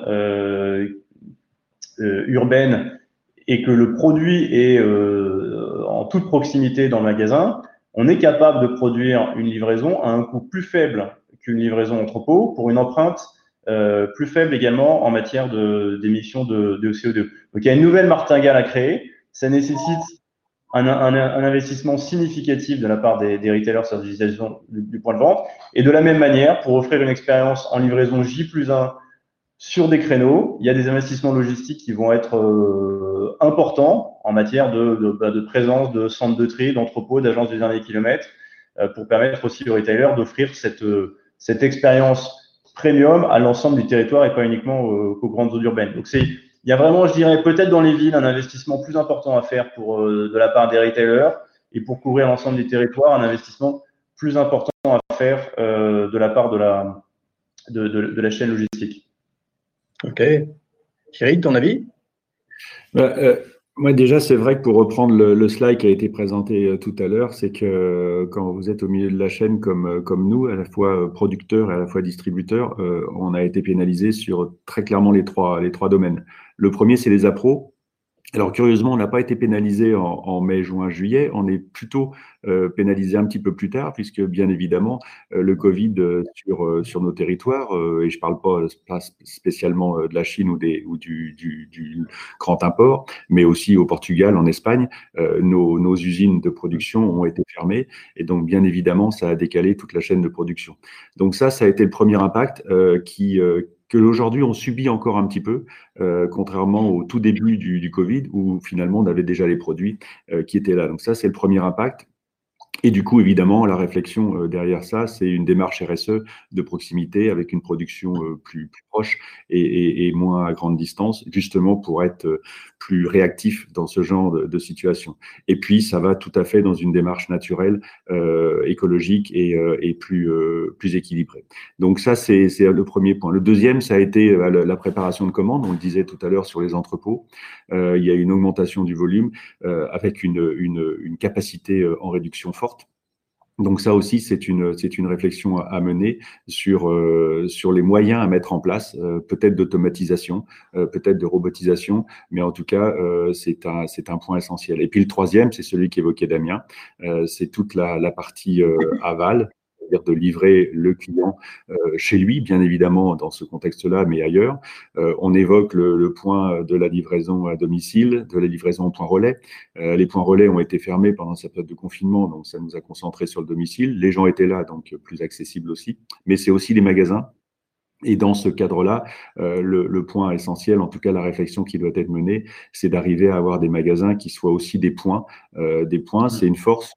urbaine et que le produit est en toute proximité dans le magasin, on est capable de produire une livraison à un coût plus faible qu'une livraison entrepôt pour une empreinte plus faible également en matière d'émissions de CO2. Donc, il y a une nouvelle martingale à créer. Ça nécessite un investissement significatif de la part des retailers sur l'utilisation du point de vente. Et de la même manière, pour offrir une expérience en livraison J+1 sur des créneaux, il y a des investissements logistiques qui vont être importants en matière de présence de centres de tri, d'entrepôts, d'agences du dernier kilomètre, pour permettre aussi aux retailers d'offrir cette expérience premium à l'ensemble du territoire et pas uniquement aux grandes zones urbaines. Donc il y a vraiment, je dirais, peut-être dans les villes, un investissement plus important à faire de la part des retailers, et pour couvrir l'ensemble du territoire, un investissement plus important à faire de la part de la chaîne logistique. Ok. Thierry, ton avis? Moi, déjà, c'est vrai que pour reprendre le slide qui a été présenté tout à l'heure, c'est que quand vous êtes au milieu de la chaîne comme nous, à la fois producteurs et à la fois distributeurs, on a été pénalisé sur très clairement les trois domaines. Le premier, c'est les appros. Alors, curieusement, on n'a pas été pénalisé en mai, juin, juillet. On est plutôt pénalisé un petit peu plus tard, puisque, bien évidemment, le Covid sur nos territoires, et je ne parle pas spécialement de la Chine ou du grand import, mais aussi au Portugal, en Espagne, nos usines de production ont été fermées. Et donc, bien évidemment, ça a décalé toute la chaîne de production. Donc ça a été le premier impact que aujourd'hui on subit encore un petit peu, contrairement au tout début du Covid, où finalement on avait déjà les produits qui étaient là. Donc ça, c'est le premier impact. Et du coup, évidemment, la réflexion derrière ça, c'est une démarche RSE de proximité avec une production plus proche et moins à grande distance, justement pour être plus réactif dans ce genre de situation. Et puis, ça va tout à fait dans une démarche naturelle, écologique et plus équilibrée. Donc ça, c'est le premier point. Le deuxième, ça a été la préparation de commandes. On le disait tout à l'heure sur les entrepôts. Il y a une augmentation du volume avec une capacité en réduction forte. Donc ça aussi, c'est une réflexion à mener sur les moyens à mettre en place, peut-être d'automatisation, peut-être de robotisation, mais en tout cas, c'est un point essentiel. Et puis le troisième, c'est celui qu'évoquait Damien, c'est toute la partie aval, c'est-à-dire de livrer le client chez lui, bien évidemment dans ce contexte-là, mais ailleurs. On évoque le point de la livraison à domicile, de la livraison au point relais. Les points relais ont été fermés pendant cette période de confinement, donc ça nous a concentrés sur le domicile. Les gens étaient là, donc plus accessible aussi. Mais c'est aussi les magasins. Et dans ce cadre-là, le point essentiel, en tout cas la réflexion qui doit être menée, c'est d'arriver à avoir des magasins qui soient aussi des points. Des points, c'est une force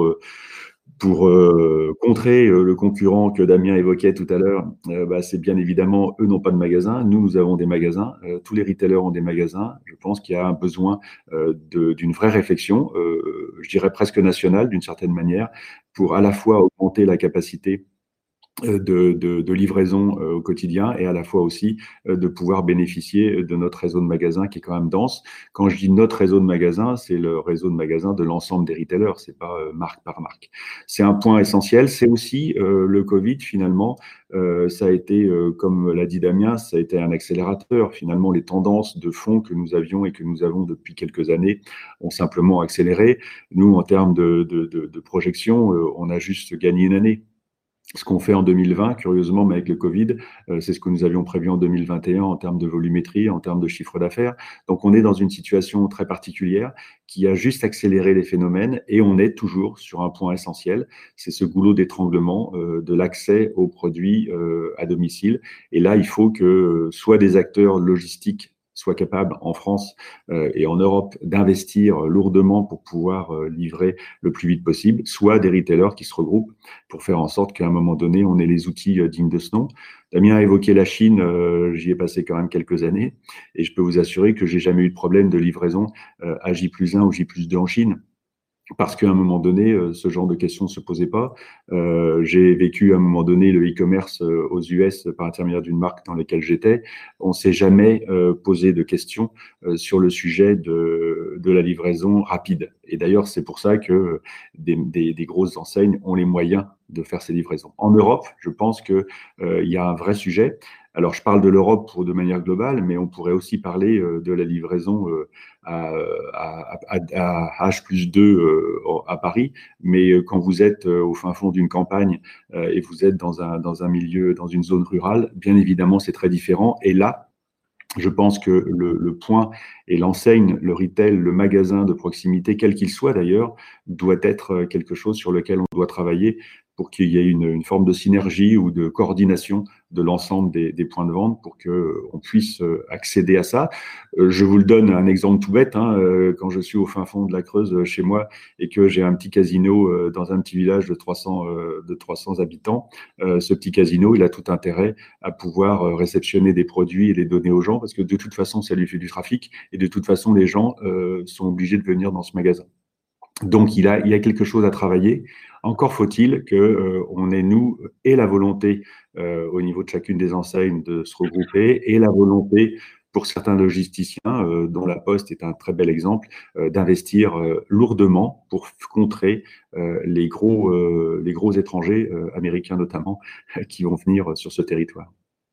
pour contrer le concurrent que Damien évoquait tout à l'heure. C'est bien évidemment, eux n'ont pas de magasin, nous avons des magasins, tous les retailers ont des magasins. Je pense qu'il y a un besoin d'une vraie réflexion, je dirais presque nationale d'une certaine manière, pour à la fois augmenter la capacité de livraison au quotidien et à la fois aussi de pouvoir bénéficier de notre réseau de magasins qui est quand même dense. Quand je dis notre réseau de magasins, c'est le réseau de magasins de l'ensemble des retailers, c'est pas marque par marque. C'est un point essentiel. C'est aussi le Covid finalement, ça a été, comme l'a dit Damien, ça a été un accélérateur. Finalement, les tendances de fond que nous avions et que nous avons depuis quelques années ont simplement accéléré. Nous, en termes de projection, on a juste gagné une année. Ce qu'on fait en 2020, curieusement, mais avec le Covid, c'est ce que nous avions prévu en 2021 en termes de volumétrie, en termes de chiffre d'affaires. Donc, on est dans une situation très particulière qui a juste accéléré les phénomènes et on est toujours sur un point essentiel, c'est ce goulot d'étranglement de l'accès aux produits à domicile. Et là, il faut que soit des acteurs logistiques soient capables en France et en Europe d'investir lourdement pour pouvoir livrer le plus vite possible, soit des retailers qui se regroupent pour faire en sorte qu'à un moment donné, on ait les outils dignes de ce nom. Damien a évoqué la Chine, j'y ai passé quand même quelques années et je peux vous assurer que j'ai jamais eu de problème de livraison à J+1 ou J+2 en Chine. Parce qu'à un moment donné, ce genre de questions ne se posait pas. J'ai vécu à un moment donné le e-commerce aux US par l'intermédiaire d'une marque dans laquelle j'étais. On ne s'est jamais posé de questions sur le sujet de la livraison rapide. Et d'ailleurs, c'est pour ça que des grosses enseignes ont les moyens de faire ces livraisons. En Europe, je pense qu'il y a un vrai sujet. Alors, je parle de l'Europe de manière globale, mais on pourrait aussi parler de la livraison à H+2 à Paris. Mais quand vous êtes au fin fond d'une campagne et vous êtes dans un milieu, dans une zone rurale, bien évidemment, c'est très différent. Et là, je pense que le point et l'enseigne, le retail, le magasin de proximité, quel qu'il soit d'ailleurs, doit être quelque chose sur lequel on doit travailler pour qu'il y ait une forme de synergie ou de coordination de l'ensemble des points de vente pour qu'on puisse accéder à ça. Je vous le donne un exemple tout bête. Quand je suis au fin fond de la Creuse chez moi et que j'ai un petit casino dans un petit village de 300 habitants, ce petit casino, il a tout intérêt à pouvoir réceptionner des produits et les donner aux gens parce que de toute façon, ça lui fait du trafic et de toute façon, les gens sont obligés de venir dans ce magasin. Donc, il y a quelque chose à travailler. Encore faut-il qu'on ait, nous, et la volonté au niveau de chacune des enseignes de se regrouper et la volonté pour certains logisticiens, dont la Poste est un très bel exemple, d'investir lourdement pour contrer les gros étrangers, américains notamment, qui vont venir sur ce territoire.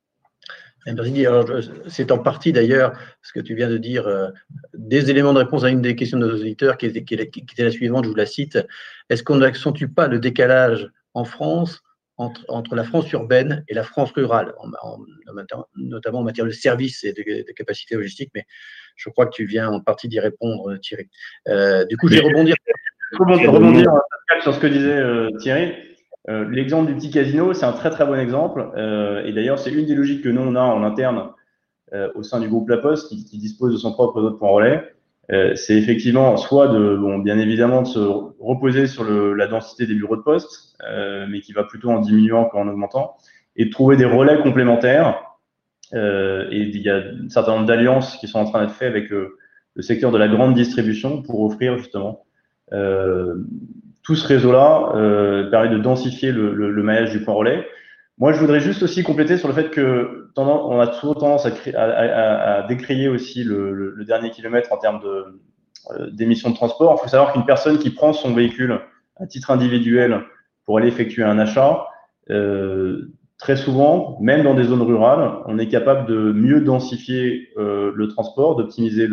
C'est en partie d'ailleurs ce que tu viens de dire, des éléments de réponse à une des questions de nos auditeurs qui était la suivante, je vous la cite. Est-ce qu'on n'accentue pas le décalage en France entre la France urbaine et la France rurale, notamment en matière de services et de capacités logistiques, mais je crois que tu viens en partie d'y répondre, Thierry. Du coup, je vais rebondir sur ce que disait Thierry. L'exemple du petit casino, c'est un très très bon exemple. Et d'ailleurs, c'est une des logiques que nous, on a en interne au sein du groupe La Poste qui dispose de son propre réseau de points relais. c'est effectivement soit bien évidemment de se reposer sur la densité des bureaux de poste, mais qui va plutôt en diminuant qu'en augmentant, et de trouver des relais complémentaires. Et il y a un certain nombre d'alliances qui sont en train d'être faites avec le secteur de la grande distribution pour offrir justement tout ce réseau-là permet de densifier le maillage du point relais. Moi, je voudrais juste aussi compléter sur le fait que on a toujours tendance à décrier aussi le dernier kilomètre en termes d'émissions de transport. Il faut savoir qu'une personne qui prend son véhicule à titre individuel pour aller effectuer un achat, très souvent, même dans des zones rurales, on est capable de mieux densifier le transport, d'optimiser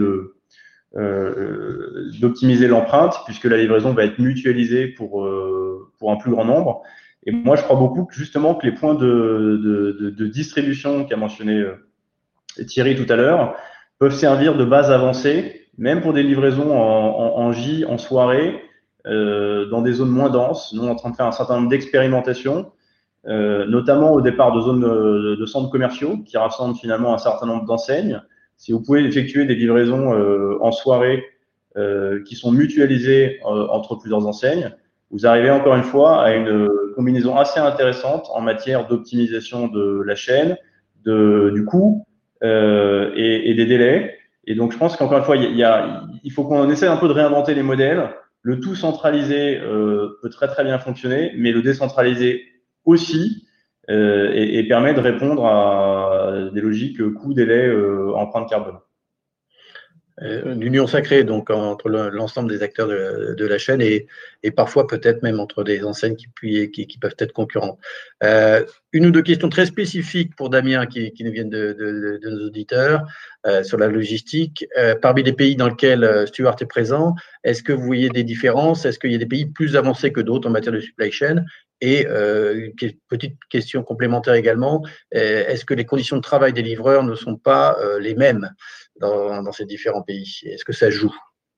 l'empreinte, puisque la livraison va être mutualisée pour un plus grand nombre. Et moi, je crois beaucoup justement que les points de distribution qu'a mentionné Thierry tout à l'heure peuvent servir de base avancée, même pour des livraisons en J, en soirée, dans des zones moins denses. Nous, on est en train de faire un certain nombre d'expérimentations, notamment au départ de zones de centres commerciaux qui rassemblent finalement un certain nombre d'enseignes. Si vous pouvez effectuer des livraisons en soirée qui sont mutualisées entre plusieurs enseignes, vous arrivez encore une fois à une combinaison assez intéressante en matière d'optimisation de la chaîne, du coût et des délais. Et donc, je pense qu'encore une fois, il faut qu'on essaie un peu de réinventer les modèles. Le tout centralisé peut très très bien fonctionner, mais le décentralisé aussi et permet de répondre à des logiques coût, délai, empreinte carbone. L'union sacrée donc entre l'ensemble des acteurs de la chaîne et parfois peut-être même entre des enseignes qui peuvent être concurrentes. Une ou deux questions très spécifiques pour Damien qui nous viennent de nos auditeurs sur la logistique. Parmi les pays dans lesquels Stuart est présent, est-ce que vous voyez des différences? Est-ce qu'il y a des pays plus avancés que d'autres en matière de supply chain? Et petite question complémentaire également, est-ce que les conditions de travail des livreurs ne sont pas les mêmes dans ces différents pays? Est-ce que ça joue?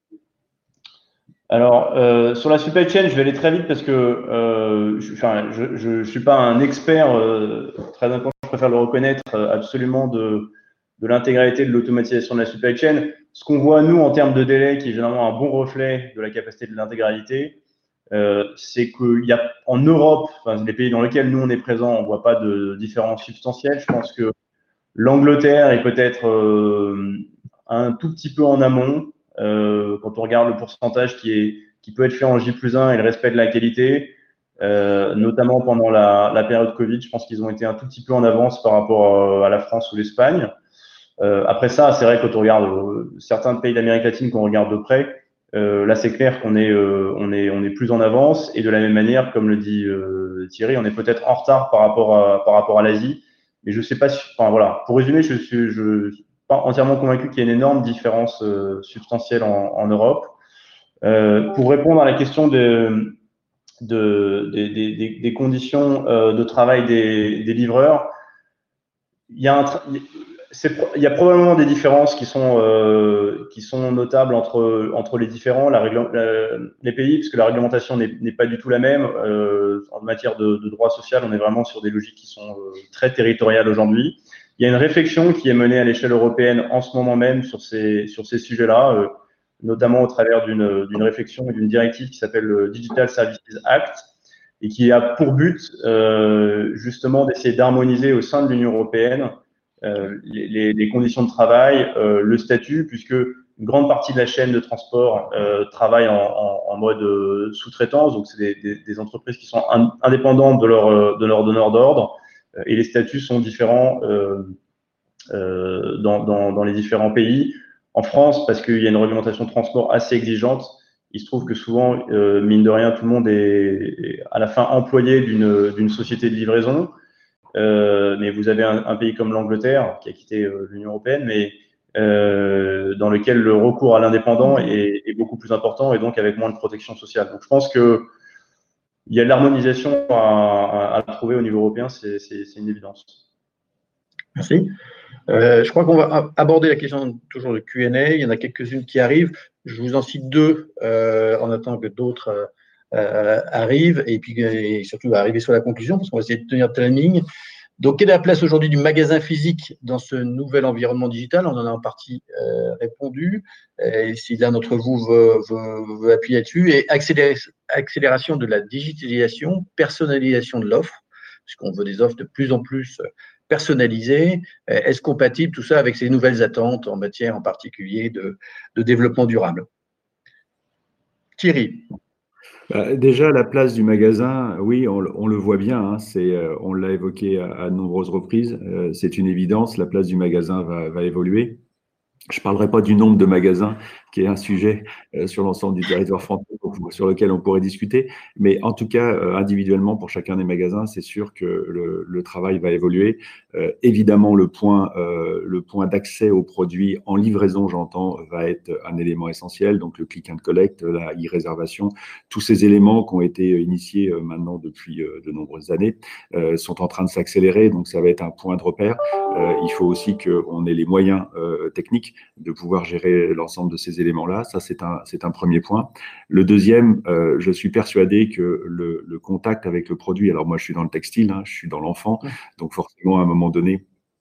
Alors, sur la supply chain, je vais aller très vite parce que je suis pas un expert, très important, je préfère le reconnaître, absolument de l'intégralité de l'automatisation de la supply chain. Ce qu'on voit, nous, en termes de délai, qui est généralement un bon reflet de la capacité de l'intégralité, c'est qu'il y a en Europe, les pays dans lesquels nous on est présent, on voit pas de différence substantielle. Je pense que l'Angleterre est peut-être un tout petit peu en amont quand on regarde le pourcentage qui peut être fait en J+1 et le respect de la qualité, notamment pendant la période Covid. Je pense qu'ils ont été un tout petit peu en avance par rapport à la France ou l'Espagne. Après ça, c'est vrai que quand on regarde certains pays d'Amérique latine qu'on regarde de près, là c'est clair qu'on est plus en avance, et de la même manière, comme le dit Thierry, on est peut-être en retard par rapport à l'Asie. Mais je sais pas si, enfin voilà, pour résumer, je suis pas entièrement convaincu qu'il y ait une énorme différence substantielle en Europe. Pour répondre à la question des conditions de travail des livreurs, il y a probablement des différences qui sont notables entre les différents les pays, puisque la réglementation n'est pas du tout la même. En matière de droit social, on est vraiment sur des logiques qui sont très territoriales aujourd'hui. Il y a une réflexion qui est menée à l'échelle européenne en ce moment même sur ces sujets-là, notamment au travers d'une réflexion et d'une directive qui s'appelle le Digital Services Act, et qui a pour but justement d'essayer d'harmoniser au sein de l'Union européenne les conditions de travail, le statut, puisque une grande partie de la chaîne de transport travaille en mode sous-traitance, donc c'est des entreprises qui sont indépendantes de leur donneur d'ordre, et les statuts sont différents dans les différents pays. En France, parce qu'il y a une réglementation de transport assez exigeante, il se trouve que souvent, mine de rien, tout le monde est à la fin employé d'une société de livraison. Mais vous avez un pays comme l'Angleterre qui a quitté l'Union européenne, mais dans lequel le recours à l'indépendant est beaucoup plus important et donc avec moins de protection sociale. Donc je pense que il y a de l'harmonisation à trouver au niveau européen, c'est une évidence. Merci. Je crois qu'on va aborder la question toujours de Q&A. Il y en a quelques-unes qui arrivent. Je vous en cite deux en attendant que d'autres arrivent et puis surtout arriver sur la conclusion parce qu'on va essayer de tenir le timing. Donc, quelle est la place aujourd'hui du magasin physique dans ce nouvel environnement digital? On en a en partie répondu. Et si l'un d'entre vous veut appuyer là-dessus, et accélération de la digitalisation, personnalisation de l'offre, puisqu'on veut des offres de plus en plus personnalisées. Est-ce compatible tout ça avec ces nouvelles attentes en matière en particulier de développement durable? Thierry. Déjà, la place du magasin, oui, on le voit bien, hein, on l'a évoqué à de nombreuses reprises, c'est une évidence, la place du magasin va évoluer. Je ne parlerai pas du nombre de magasins, qui est un sujet sur l'ensemble du territoire français sur lequel on pourrait discuter. Mais en tout cas, individuellement, pour chacun des magasins, c'est sûr que le travail va évoluer. Évidemment, le point d'accès aux produits en livraison, j'entends, va être un élément essentiel. Donc, le click and collect, la e-réservation, tous ces éléments qui ont été initiés maintenant depuis de nombreuses années sont en train de s'accélérer. Donc, ça va être un point de repère. Il faut aussi qu'on ait les moyens techniques de pouvoir gérer l'ensemble de ces éléments-là. Ça, c'est un premier point. Le deuxième, je suis persuadé que le contact avec le produit, alors moi, je suis dans le textile, hein, je suis dans l'enfant, donc forcément, à un moment donné,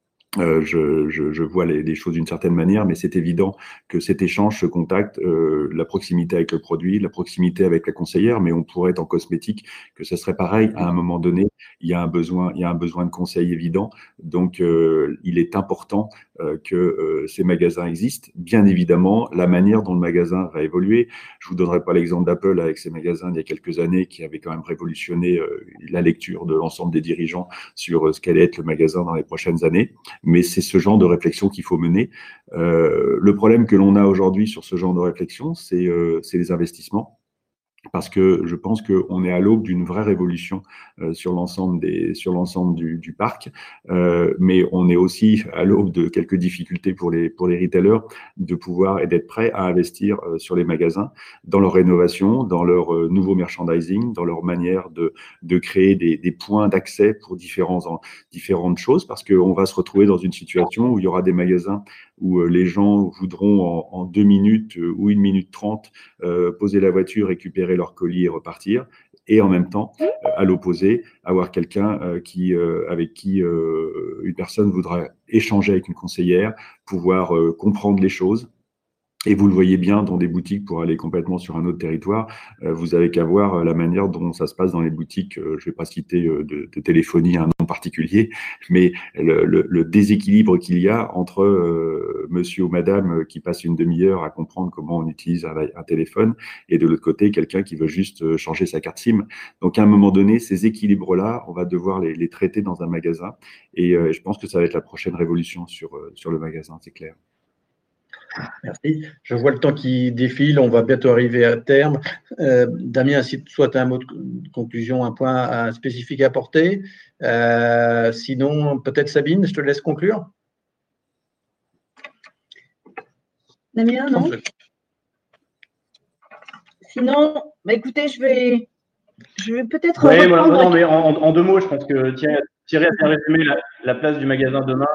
je vois les choses d'une certaine manière, mais c'est évident que cet échange, ce contact, la proximité avec le produit, la proximité avec la conseillère, mais on pourrait être en cosmétique, que ce serait pareil. À un moment donné, il y a un besoin de conseil évident. Donc, il est important que ces magasins existent. Bien évidemment, la manière dont le magasin va évoluer. Je vous donnerai pas l'exemple d'Apple avec ses magasins d'il y a quelques années qui avaient quand même révolutionné la lecture de l'ensemble des dirigeants sur ce qu'allait être le magasin dans les prochaines années. Mais c'est ce genre de réflexion qu'il faut mener. Le problème que l'on a aujourd'hui sur ce genre de réflexion, c'est les investissements. Parce que je pense qu'on est à l'aube d'une vraie révolution sur l'ensemble du parc, mais on est aussi à l'aube de quelques difficultés pour les retailers de pouvoir et d'être prêts à investir sur les magasins, dans leur rénovation, dans leur nouveau merchandising, dans leur manière de créer des points d'accès pour différentes choses, parce qu'on va se retrouver dans une situation où il y aura des magasins où les gens voudront en 2 minutes ou 1 minute 30 poser la voiture, récupérer leur colis et repartir. Et en même temps, à l'opposé, avoir quelqu'un avec qui une personne voudra échanger avec une conseillère, pouvoir comprendre les choses. Et vous le voyez bien dans des boutiques pour aller complètement sur un autre territoire, vous avez qu'à voir la manière dont ça se passe dans les boutiques, je ne vais pas citer de téléphonie un nom particulier, mais le déséquilibre qu'il y a entre monsieur ou madame qui passe une demi-heure à comprendre comment on utilise un téléphone et de l'autre côté, quelqu'un qui veut juste changer sa carte SIM. Donc à un moment donné, ces équilibres-là, on va devoir les traiter dans un magasin et je pense que ça va être la prochaine révolution sur le magasin, c'est clair. Merci. Je vois le temps qui défile, on va bientôt arriver à terme. Damien, si toi tu as un mot de conclusion, un point spécifique à apporter. Sinon, peut-être Sabine, je te laisse conclure. Damien, non. Sinon, écoutez, je vais peut-être. Oui, non, mais en 2 mots, je pense que Thierry a bien résumé la place du magasin demain.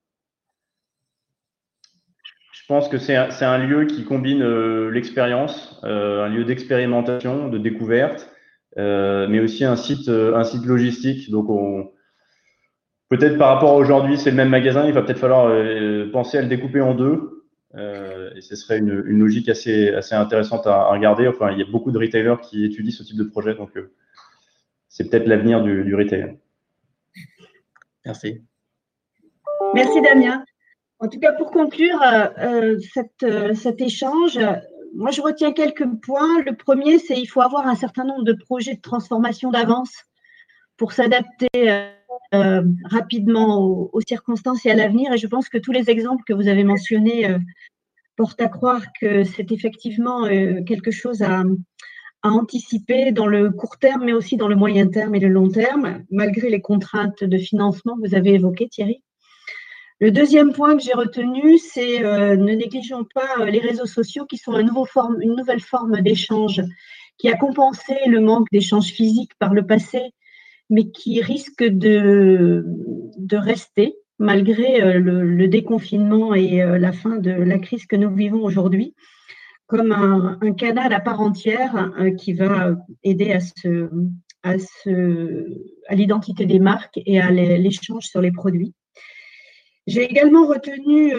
Je pense que c'est un lieu qui combine l'expérience, un lieu d'expérimentation, de découverte, mais aussi un site logistique. Donc, peut-être par rapport à aujourd'hui, c'est le même magasin, il va peut-être falloir penser à le découper en 2. Et ce serait une logique assez intéressante à regarder. Enfin, il y a beaucoup de retailers qui étudient ce type de projet, donc c'est peut-être l'avenir du retail. Merci. Merci Damien. En tout cas, pour conclure cet échange, moi je retiens quelques points. Le premier, c'est qu'il faut avoir un certain nombre de projets de transformation d'avance pour s'adapter rapidement aux circonstances et à l'avenir. Et je pense que tous les exemples que vous avez mentionnés portent à croire que c'est effectivement quelque chose à anticiper dans le court terme, mais aussi dans le moyen terme et le long terme, malgré les contraintes de financement que vous avez évoquées, Thierry. Le deuxième point que j'ai retenu, c'est ne négligeons pas les réseaux sociaux qui sont une nouvelle forme d'échange qui a compensé le manque d'échanges physiques par le passé, mais qui risque de rester malgré le déconfinement et la fin de la crise que nous vivons aujourd'hui, comme un canal à part entière qui va aider à à l'identité des marques et à l'échange sur les produits. J'ai également retenu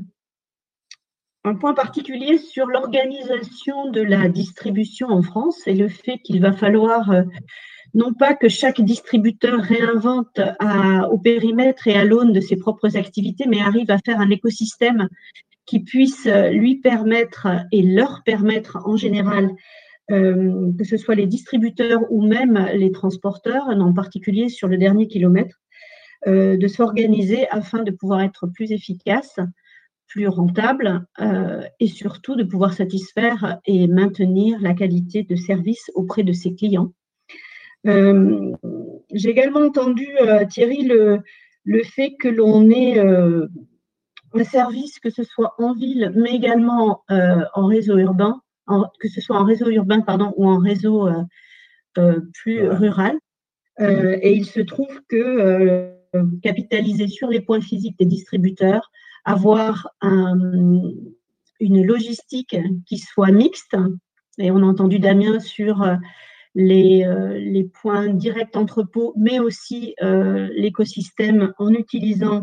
un point particulier sur l'organisation de la distribution en France et le fait qu'il va falloir non pas que chaque distributeur réinvente au périmètre et à l'aune de ses propres activités, mais arrive à faire un écosystème qui puisse lui permettre et leur permettre en général, que ce soit les distributeurs ou même les transporteurs, en particulier sur le dernier kilomètre, de s'organiser afin de pouvoir être plus efficace, plus rentable et surtout de pouvoir satisfaire et maintenir la qualité de service auprès de ses clients. J'ai également entendu, Thierry, le fait que l'on ait un service, que ce soit en ville, mais également en réseau urbain, que ce soit en réseau urbain ou en réseau plus rural. Et il se trouve que capitaliser sur les points physiques des distributeurs, avoir une logistique qui soit mixte, et on a entendu Damien sur les points directs entrepôts, mais aussi l'écosystème en utilisant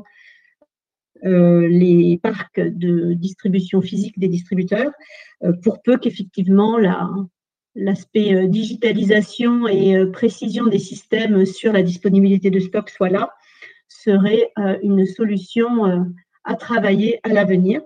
les parcs de distribution physique des distributeurs, pour peu qu'effectivement l'aspect digitalisation et précision des systèmes sur la disponibilité de stock soit là, serait une solution à travailler à l'avenir.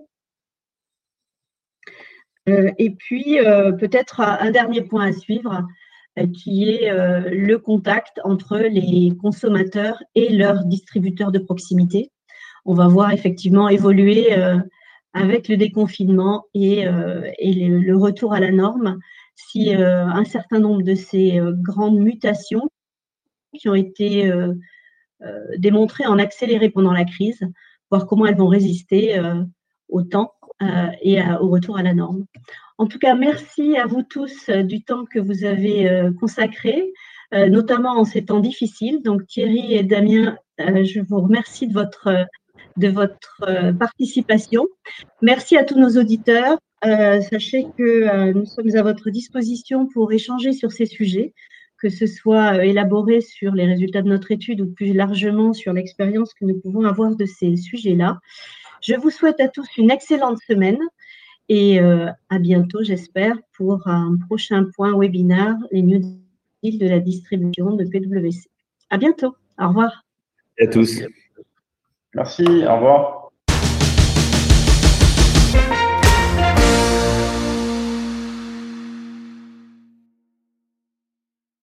Et puis, peut-être un dernier point à suivre, qui est le contact entre les consommateurs et leurs distributeurs de proximité. On va voir effectivement évoluer avec le déconfinement et le retour à la norme, si un certain nombre de ces grandes mutations qui ont été démontrées en accéléré pendant la crise, voir comment elles vont résister au temps et au retour à la norme. En tout cas, merci à vous tous du temps que vous avez consacré, notamment en ces temps difficiles. Donc Thierry et Damien, je vous remercie de votre participation. Merci à tous nos auditeurs. Sachez que nous sommes à votre disposition pour échanger sur ces sujets, que ce soit élaboré sur les résultats de notre étude ou plus largement sur l'expérience que nous pouvons avoir de ces sujets-là. Je vous souhaite à tous une excellente semaine et à bientôt, j'espère, pour un prochain point webinaire, les New Deal de la distribution de PwC. À bientôt. Au revoir. Et à tous. Merci, au revoir.